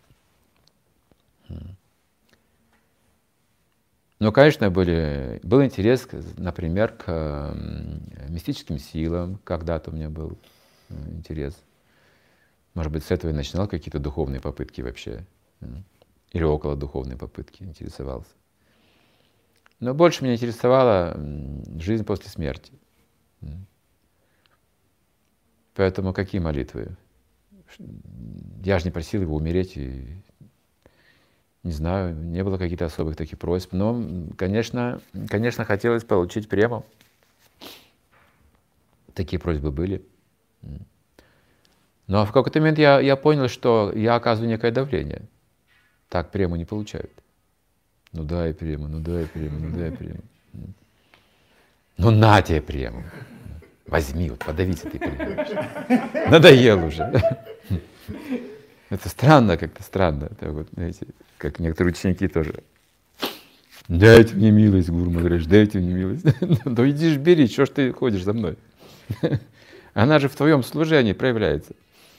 Но, конечно, были, был интерес, например, к мистическим силам. Когда-то у меня был интерес. Может быть, с этого я начинал какие-то духовные попытки вообще. Или около духовной попытки интересовался. Но больше меня интересовала жизнь после смерти. Поэтому какие молитвы? Я же не просил его умереть, и не знаю, не было каких-то особых таких просьб. Но, конечно, конечно, хотелось получить прему. Такие просьбы были. Но в какой-то момент я, я понял, что я оказываю некое давление. Так прему не получают. Ну дай прему, ну дай прему, ну дай прему. Ну на тебе прему. Возьми, вот подавись этой прему. Надоел уже. Это странно, как-то странно. Это вот, знаете, как некоторые ученики тоже. Дайте мне милость, Гуру Махарадж, дайте мне милость. Да иди ж бери, что ж ты ходишь за мной? Она же в твоем служении проявляется.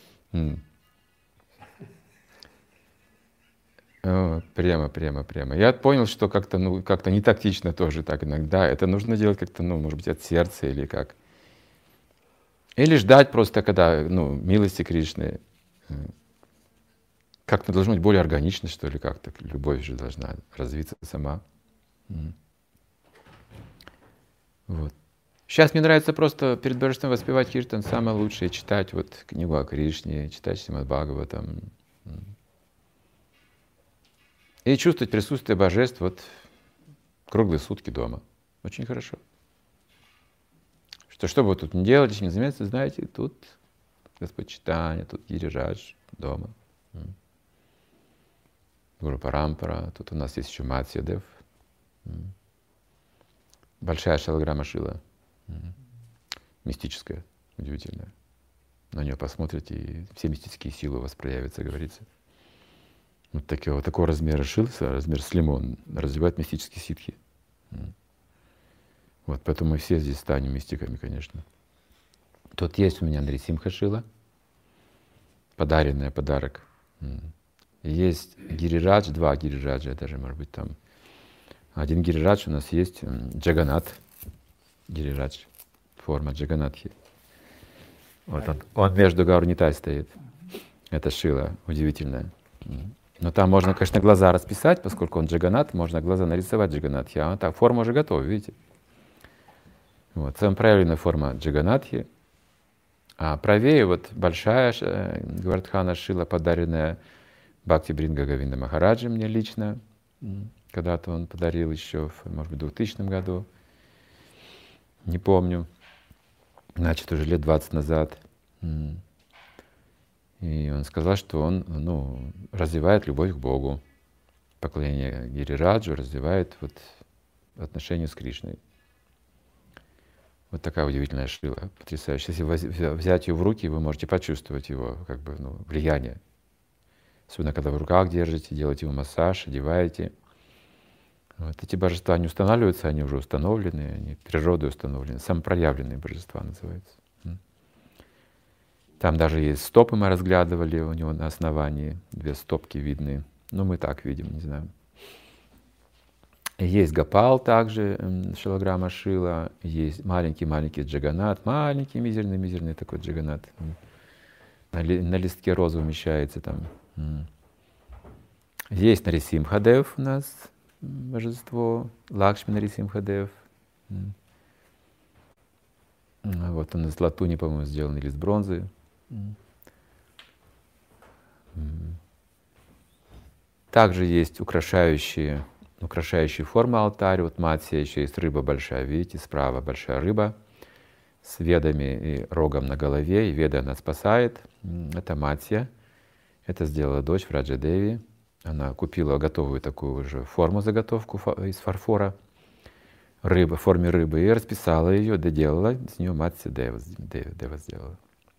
О, прямо, прямо, прямо. Я понял, что как-то, ну, как-то не тактично тоже так иногда. Это нужно делать как-то, ну, может быть, от сердца или как. Или ждать просто, когда, ну, милости Кришны. Как-то должно быть более органично, что ли, как-то. Любовь же должна развиться сама. Вот. Сейчас мне нравится просто перед божеством воспевать киртан, самое лучшее читать вот книгу о Кришне, читать Шримад Бхагаватам. И чувствовать присутствие божеств вот круглые сутки дома. Очень хорошо. Что, что бы вы тут ни делали, чем не занимаетесь, знаете, тут Господь Чайтанья, тут Гирирадж дома. Гуру Парампара, тут у нас есть еще Матсьядев. Большая шалограмма Шила. Мистическая, удивительная. На нее посмотрите, и все мистические силы у вас проявятся, говорится. Вот такого, такого размера шилса, размер с лимон, развивает мистические ситхи. Вот, поэтому мы все здесь станем мистиками, конечно. Тут есть у меня Нрисимха Шила, подаренный подарок. Есть Гирирадж, два Гирираджа, даже, может быть, там. Один Гирирадж у нас есть, Джаганат, Гирирадж, форма Джаганатхи. Вот он, он между Гаурнитай стоит. Это Шила, удивительная. Но там можно, конечно, глаза расписать, поскольку он Джаганат, можно глаза нарисовать Джаганатхи. А так, форма уже готова, видите? Вот, самая проявленная форма Джаганатхи. А правее вот большая Гавардхана Шила, подаренная Бхакти Бринга Говинда Махараджи мне лично. Когда-то он подарил еще, в, может быть, в двухтысячном году. Не помню. Значит, уже лет двадцать назад. И он сказал, что он, ну, развивает любовь к Богу. Поклонение Гирираджу развивает вот отношения с Кришной. Вот такая удивительная Шила, потрясающая. Если взять ее в руки, вы можете почувствовать его как бы, ну, влияние. Особенно, когда в руках держите, делаете ему массаж, одеваете. Вот эти божества не устанавливаются, они уже установлены, они природой установлены. Самопроявленные божества называются. Там даже есть стопы, мы разглядывали у него на основании, две стопки видны. Ну, мы так видим, не знаю. Есть Гопал также, Шилаграма Шила, есть маленький-маленький Джаганат, маленький, мизерный-мизерный такой Джаганат. На, ли, на листке розы умещается там. Есть Нарисимхадев у нас, божество, Лакшми Нарисимхадев. Вот он из латуни, по-моему, сделан, или из бронзы. Также есть украшающие, украшающие формы алтаря. Вот матья, еще есть рыба большая, видите, справа большая рыба с ведами и рогом на голове, и веда она спасает. Это матья. Это сделала дочь Враджа Деви. Она купила готовую такую уже форму, заготовку из фарфора, рыба, в форме рыбы, и расписала ее, доделала, с нее матья Дева, Дева сделала.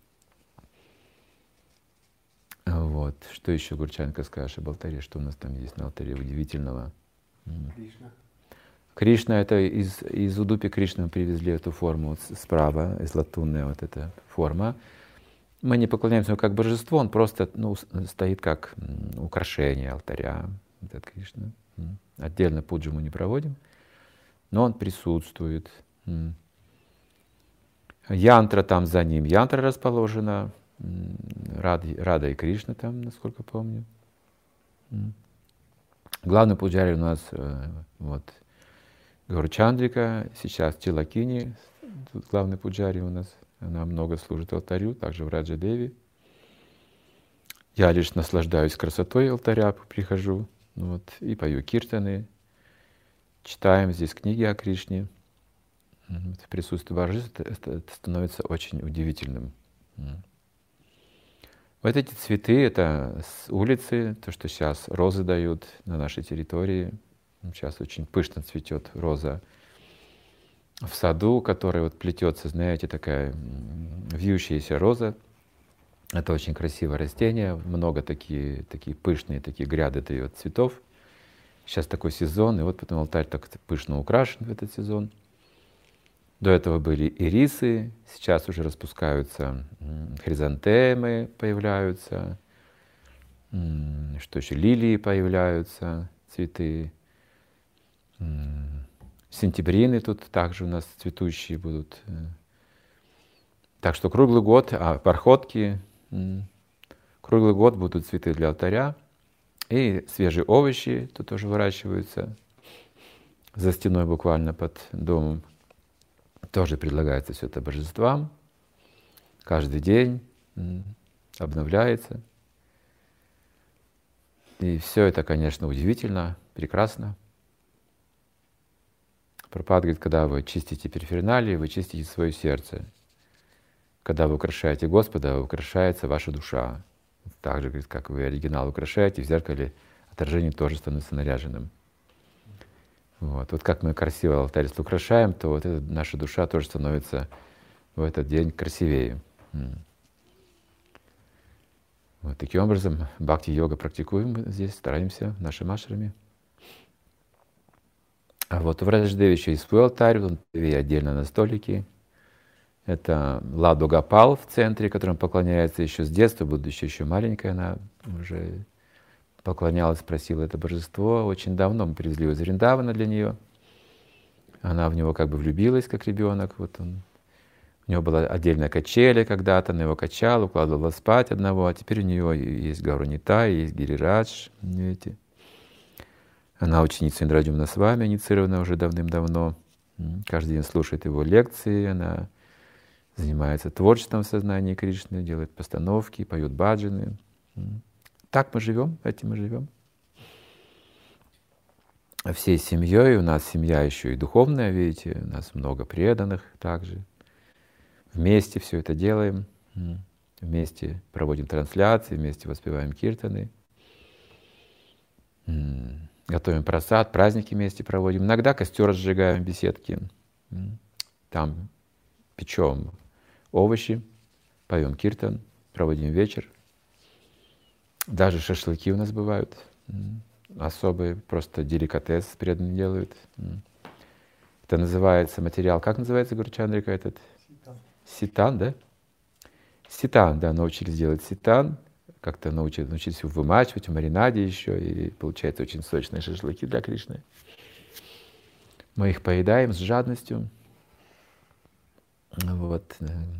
Вот. Что еще, Гурчанка, скажешь об алтаре? Что у нас там есть на алтаре удивительного? Кришна. Кришна, это из, из Удупи Кришны мы привезли эту форму вот справа, из латунная вот эта форма. Мы не поклоняемся ему как божеству, он просто, ну, стоит как украшение алтаря. Вот этот Кришна. Отдельно пуджу мы не проводим, но он присутствует. Янтра там за ним, янтра расположена. Рада, Рада и Кришна там, насколько помню. Главный пуджари у нас вот Гаурчандрика, сейчас Тилакини, тут главный пуджари у нас. Она много служит алтарю, также в Раджа Деви. Я лишь наслаждаюсь красотой алтаря, прихожу, вот, и пою киртаны, читаем здесь книги о Кришне. В присутствии божеств это, это становится очень удивительным. Вот эти цветы, это с улицы, то, что сейчас розы дают на нашей территории. Сейчас очень пышно цветет роза в саду, которая вот плетется, знаете, такая вьющаяся роза. Это очень красивое растение, много такие, такие пышные, такие гряды дает цветов. Сейчас такой сезон, и вот потом алтарь так пышно украшен в этот сезон. До этого были ирисы, сейчас уже распускаются хризантемы, появляются, что еще, лилии появляются, цветы. Сентябрины тут также у нас цветущие будут. Так что круглый год, а парходки, круглый год будут цветы для алтаря. И свежие овощи тут тоже выращиваются. За стеной буквально под домом тоже предлагается все это божествам. Каждый день обновляется. И все это, конечно, удивительно, прекрасно. Прабхупада говорит, когда вы чистите периферналии, вы чистите свое сердце. Когда вы украшаете Господа, украшается ваша душа. Так же, говорит, как вы оригинал украшаете, в зеркале отражение тоже становится наряженным. Вот, вот как мы красиво алтарь украшаем, то вот эта наша душа тоже становится в этот день красивее. Вот таким образом бхакти-йога практикуем здесь, стараемся нашими ашрами. А вот в Раджа-Деви еще есть свой алтарь, он отдельно на столике. Это Ладу Гопал в центре, которому поклоняется еще с детства, будучи еще маленькая, она уже поклонялась, просила это божество. Очень давно мы привезли его из Вриндавана для нее. Она в него как бы влюбилась, как ребенок. Вот он. У него была отдельная качеля когда-то, она его качала, укладывала спать одного, а теперь у нее есть Гаура-Нитай, есть Гирирадж. Видите? Она ученица Индраджумна с вами, инициирована уже давным-давно. Каждый день слушает его лекции, она занимается творчеством в сознании Кришны, делает постановки, поет баджаны. Так мы живем, этим мы живем. Всей семьей, у нас семья еще и духовная, видите, у нас много преданных также. Вместе все это делаем, вместе проводим трансляции, вместе воспеваем киртаны, готовим прасад, праздники вместе проводим. Иногда костер разжигаем в беседке, там печем овощи, поем киртан, проводим вечер. Даже шашлыки у нас бывают, особые, просто деликатес преданные делают. Это называется материал, как называется, Гуру Чандрика, этот? Ситан. Ситан, да? Ситан, да, научились делать ситан, как-то научились, научились его вымачивать в маринаде еще, и получается очень сочные шашлыки для Кришны. Мы их поедаем с жадностью. Вот.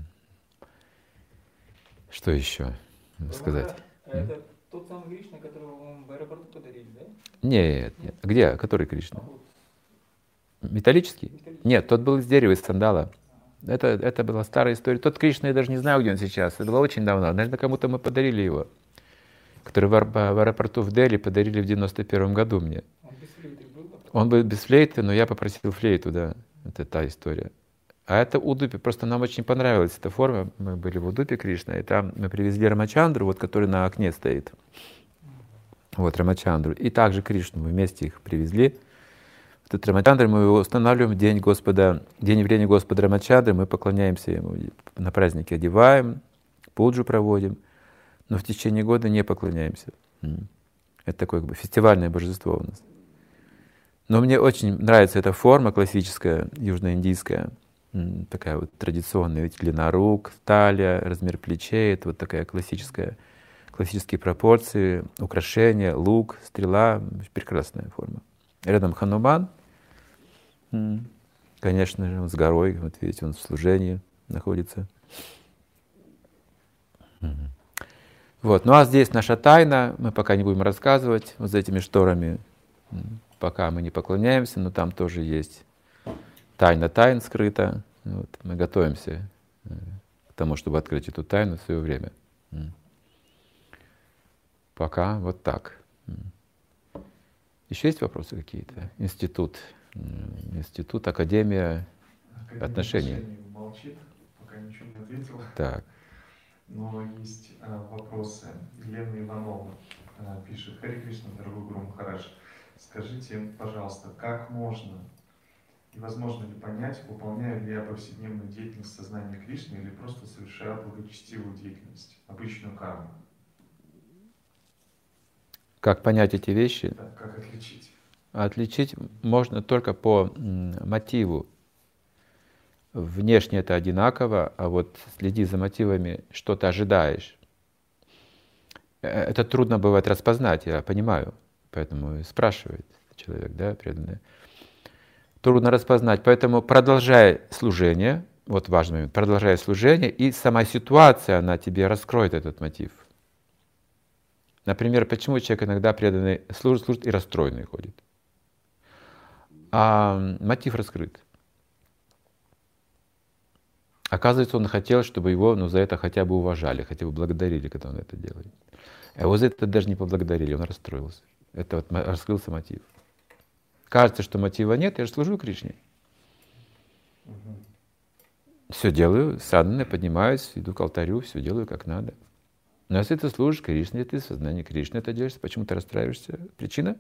Что еще сказать? Это тот самый Кришна, которого вам в аэропорту подарили, да? Нет, нет. Где? Который Кришна? Металлический? Металлический? Нет, тот был из дерева, из сандала. Это, это была старая история. Тот Кришна, я даже не знаю, где он сейчас. Это было очень давно. Наверное, кому-то мы подарили его. Который в, в аэропорту в Дели подарили в девяносто первом году мне. Он без флейты был? Он был без флейты, но я попросил флейту, да. Это та история. А это Удупи. Просто нам очень понравилась эта форма. Мы были в Удупи Кришна, и там мы привезли Рамачандру, вот, который на окне стоит. Вот Рамачандру. И также Кришну. Мы вместе их привезли. Этот Рамачандра, мы его устанавливаем в день Господа, день явления Господа Рамачандры, мы поклоняемся ему, на празднике одеваем, пуджу проводим, но в течение года не поклоняемся. Это такое как бы фестивальное божество у нас. Но мне очень нравится эта форма классическая, южноиндийская, такая вот традиционная, ведь длина рук, талия, размер плечей, это вот такая классическая, классические пропорции, украшения, лук, стрела, прекрасная форма. Рядом Хануман, конечно же, он с горой, вот видите, он в служении находится. Вот. Ну а здесь наша тайна, мы пока не будем рассказывать вот за этими шторами, пока мы не поклоняемся, но там тоже есть тайна тайн скрыта. Вот. Мы готовимся к тому, чтобы открыть эту тайну в свое время. Пока вот так. Еще есть вопросы какие-то? Институт, институт, академия, Академия отношений. Молчит, пока ничего не ответила. Так. Но есть а, вопросы. Елена Иванова а, пишет: Хари Кришна, дорогой Гуру Махарадж, скажите, пожалуйста, как можно и возможно ли понять, выполняю ли я повседневную деятельность сознания Кришны или просто совершаю благочестивую деятельность, обычную карму? Как понять эти вещи? Да, как отличить? Отличить можно только по мотиву. Внешне это одинаково, а вот следи за мотивами, что ты ожидаешь. Это трудно бывает распознать, я понимаю, поэтому и спрашивает человек, да, преданный. Трудно распознать, поэтому продолжай служение, вот важный момент, продолжай служение, и сама ситуация, она тебе раскроет этот мотив. Например, почему человек иногда преданный служит, служит и расстроенный ходит? А мотив раскрыт. Оказывается, он хотел, чтобы его ну, за это хотя бы уважали, хотя бы благодарили, когда он это делает. А его за это даже не поблагодарили, он расстроился. Это вот раскрылся мотив. Кажется, что мотива нет, я же служу Кришне. Угу. Все делаю, садхана, поднимаюсь, иду к алтарю, все делаю как надо. Но если ты служишь Кришне, ты в сознании Кришны это делаешь, почему ты расстраиваешься? Причина?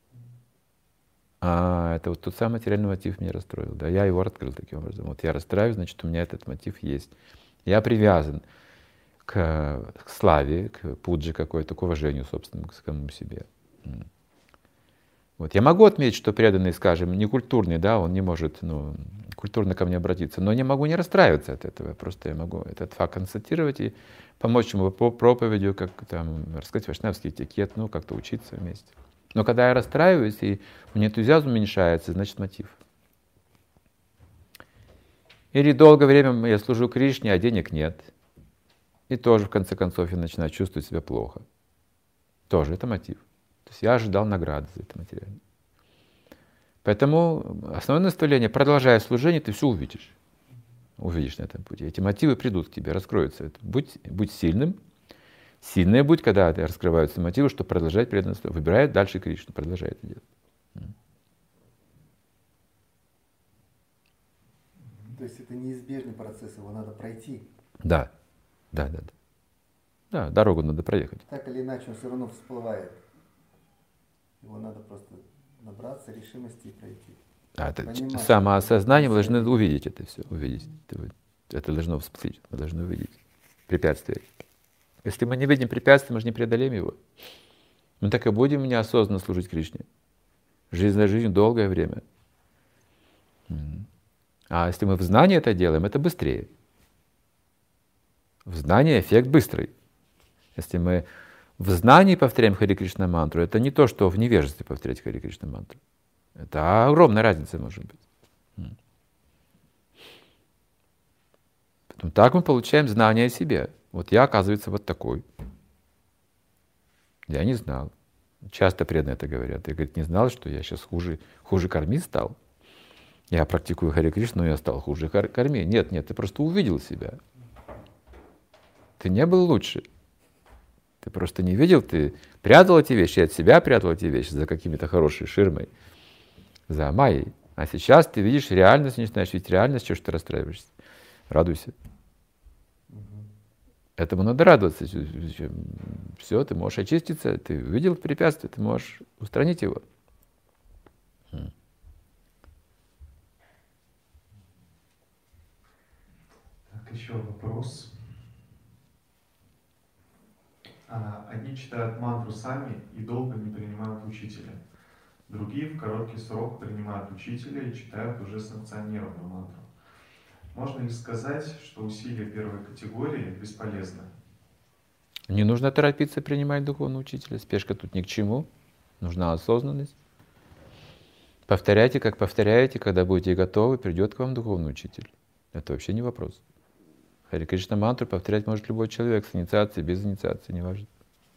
А, это вот тот самый материальный мотив меня расстроил. Да, я его раскрыл таким образом. Вот я расстраиваюсь, значит, у меня этот мотив есть. Я привязан к, к славе, к пудже какой-то, к уважению собственному, к самому себе. Вот. Я могу отметить, что преданный, скажем, некультурный, да, он не может ну, культурно ко мне обратиться, но не могу не расстраиваться от этого. Просто я могу этот факт констатировать и помочь ему по проповедью, как там, рассказать вайшнавский этикет, ну, как-то учиться вместе. Но когда я расстраиваюсь, и у меня энтузиазм уменьшается, значит мотив. Или долгое время я служу Кришне, а денег нет. И тоже, в конце концов, я начинаю чувствовать себя плохо. Тоже это мотив. То есть я ожидал награды за это материально. Поэтому основное наставление: продолжая служение, ты все увидишь. Увидишь на этом пути. Эти мотивы придут к тебе, раскроются. Будь, будь сильным. Сильное будь, когда раскрываются мотивы, чтобы продолжать преданность. Выбирает дальше Кришну, продолжает это делать. То есть это неизбежный процесс, его надо пройти. Да, да, да, да. Да, дорогу надо проехать. Так или иначе, он все равно всплывает. Его надо просто набраться решимости и пройти. А, это Понимать, самоосознание, мы что должны увидеть это все, увидеть. Это, это должно всплыть, мы должны увидеть препятствие. Если мы не видим препятствия, мы же не преодолеем его. Мы так и будем неосознанно служить Кришне. Жизнь за жизнь, долгое время. А если мы в знании это делаем, это быстрее. В знании эффект быстрый. Если мы в знании повторяем Харе Кришна мантру, это не то, что в невежестве повторять Харе Кришна мантру. Это огромная разница может быть. Поэтому так мы получаем знание о себе. Вот я, оказывается, вот такой. Я не знал. Часто преданные это говорят. Я, говорит, не знал, что я сейчас хуже, хуже корми стал. Я практикую Харе Кришну, но я стал хуже корми. Нет, нет, ты просто увидел себя. Ты не был лучше. Ты просто не видел, ты прятал эти вещи, от себя прятал эти вещи за какими-то хорошей ширмой, за майей. А сейчас ты видишь реальность, начинаешь видеть реальность, чего ж ты расстраиваешься. Радуйся. Этому надо радоваться. Все, ты можешь очиститься, ты увидел препятствие, ты можешь устранить его. Так, еще вопрос. А, одни читают мантру сами и долго не принимают учителя. Другие в короткий срок принимают учителя и читают уже санкционированную мантру. Можно ли сказать, что усилия первой категории бесполезны? Не нужно торопиться принимать духовного учителя. Спешка тут ни к чему. Нужна осознанность. Повторяйте, как повторяете, когда будете готовы, придет к вам духовный учитель. Это вообще не вопрос. Харе Кришна мантру повторять может любой человек с инициацией, без инициации, не важно.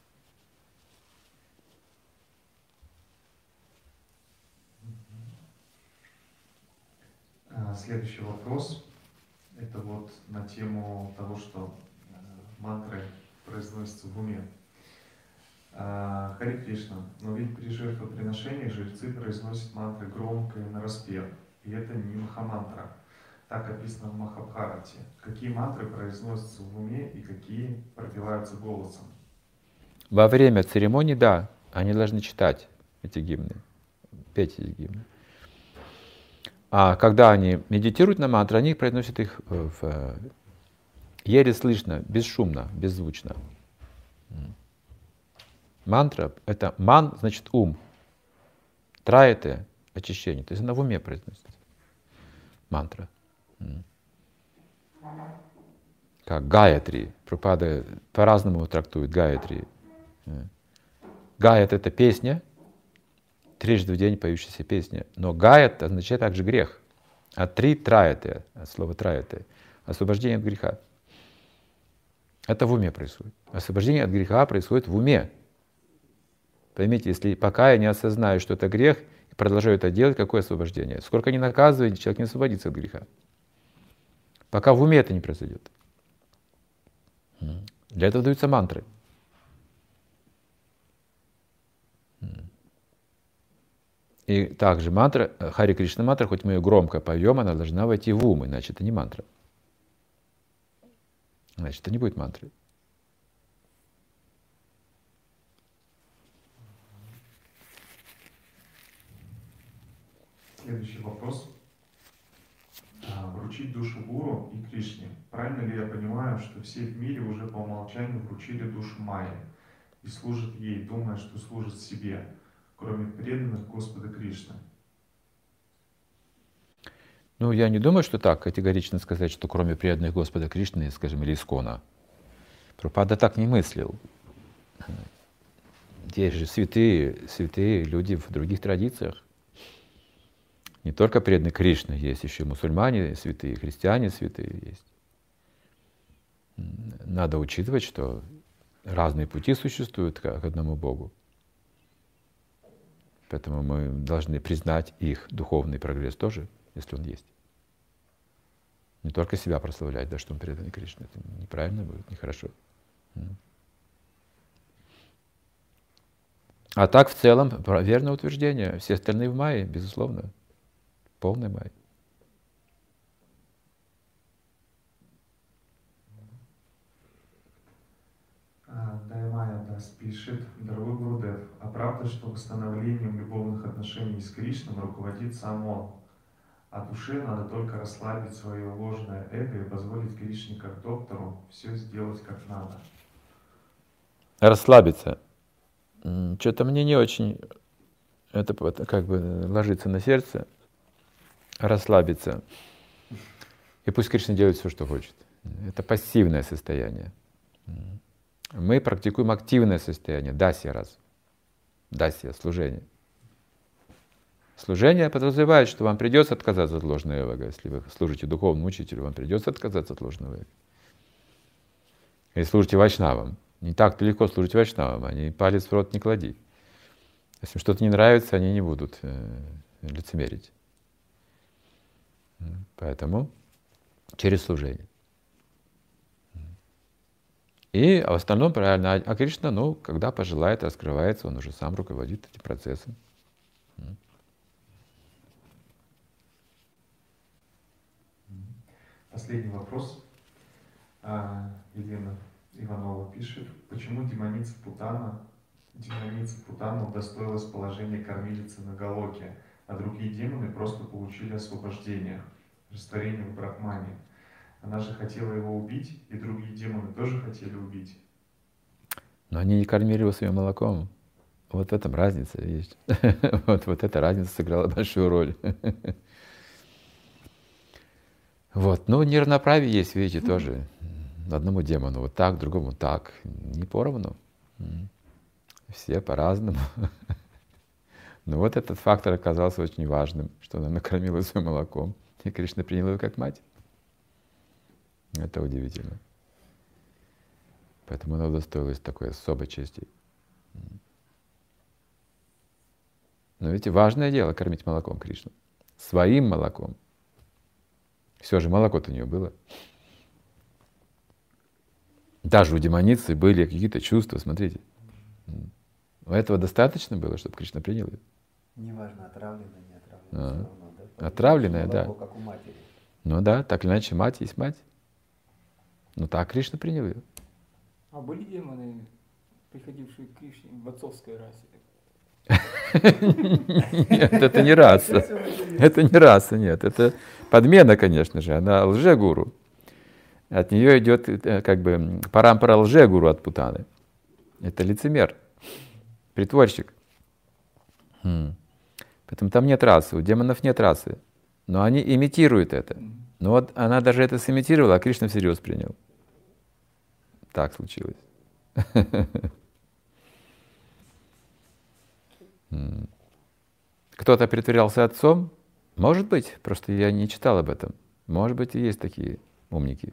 Следующий вопрос. Это вот на тему того, что мантры произносятся в уме. Харе Кришна, но ведь при жертвоприношении жрецы произносят мантры громко и нараспев. И это не махамантра. Так описано в Махабхарате. Какие мантры произносятся в уме и какие пропеваются голосом? Во время церемонии, да, они должны читать эти гимны, петь эти гимны. А когда они медитируют на мантры, они произносят их в, еле слышно, бесшумно, беззвучно. Мантра — это ман, значит ум. Траяте — очищение. То есть она в уме произносится. Мантра. Как Гаятри. Прабхупада по-разному трактует Гаятри. Гаят — это песня, трижды в день поющаяся песня. Но гаят означает также грех. А три — траяте, от слова траяте. Освобождение от греха. Это в уме происходит. Освобождение от греха происходит в уме. Поймите, если пока я не осознаю, что это грех, и продолжаю это делать, какое освобождение? Сколько ни наказываете, человек не освободится от греха. Пока в уме это не произойдет. Для этого даются мантры. И также мантра, Харе Кришна мантра, хоть мы ее громко поем, она должна войти в ум, иначе это не мантра. Значит, это не будет мантры. Следующий вопрос. Вручить душу Гуру и Кришне. Правильно ли я понимаю, что все в мире уже по умолчанию вручили душу Майе и служат ей, думая, что служат себе, кроме преданных Господа Кришны? Ну, я не думаю, что так категорично сказать, что кроме преданных Господа Кришны, скажем, или Искона. Прабхупада так не мыслил. Есть же святые, святые люди в других традициях. Не только преданные Кришны, есть еще мусульмане святые, христиане святые есть. Надо учитывать, что разные пути существуют к одному Богу. Поэтому мы должны признать их духовный прогресс тоже, если он есть. Не только себя прославлять, да, что он преданный Кришне. Это неправильно будет, нехорошо. А так в целом верное утверждение. Все остальные в майе, безусловно. Полный май. Даймая Дас пишет: дорогой Гурудев, а правда, что восстановлением любовных отношений с Кришной руководит сам он? А душе надо только расслабить свое ложное эго и позволить Кришне как доктору все сделать как надо. Расслабиться. Что-то мне не очень это как бы ложится на сердце. Расслабиться. И пусть Кришна делает все, что хочет. Это пассивное состояние. Мы практикуем активное состояние, дасья раз. Дасья, служение. Служение подразумевает, что вам придется отказаться от ложного эго. Если вы служите духовному учителю, вам придется отказаться от ложного эго. Если служите вайшнавам, не так легко служить вайшнавам, они палец в рот не клади. Если им что-то не нравится, они не будут э, лицемерить. Поэтому через служение. И в остальном правильно. А Кришна, ну, когда пожелает, раскрывается, он уже сам руководит этим процессом. Последний вопрос. Елена Иванова пишет: почему демоница Путана, демоница Путана удостоилась положения кормилицы на Галоке, а другие демоны просто получили освобождение, растворение в Брахмане? Она же хотела его убить, и другие демоны тоже хотели убить. Но они не кормили его своим молоком. Вот в этом разница есть. Вот, вот эта разница сыграла большую роль. Вот, ну неравноправие есть, видите, тоже. Одному демону вот так, другому так. Не поровну. Все по-разному. Но вот этот фактор оказался очень важным, что она накормила своим молоком, и Кришна принял ее как мать. Это удивительно. Поэтому она удостоилась такой особой чести. Но видите, важное дело кормить молоком Кришну. Своим молоком. Все же молоко-то у нее было. Даже у демоницы были какие-то чувства, смотрите. Этого достаточно было, чтобы Кришна принял ее? Неважно, отравленное, не отравленное. А, Все равно, да? отравленное, да. Молоко, как у матери. Ну да, так или иначе, мать есть мать. Ну так Кришна принял ее. А были демоны, приходившие к Кришне в отцовской расе? Нет, это не раса. Это не раса, нет. Это подмена, конечно же. Она лже-гуру. От нее идет как бы парампара лже-гуру от Путаны. Это лицемер, притворщик. Поэтому там нет расы. У демонов нет расы. Но они имитируют это. Но вот она даже это сымитировала, а Кришна всерьез принял. Так случилось. Кто-то притворялся отцом? Может быть, просто я не читал об этом. Может быть, и есть такие умники.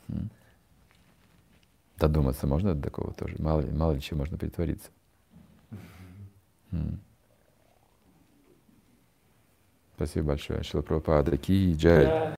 Додуматься можно до такого тоже. Мало ли, мало ли чего можно притвориться. Спасибо большое. Шрила Прабхупада ки джай.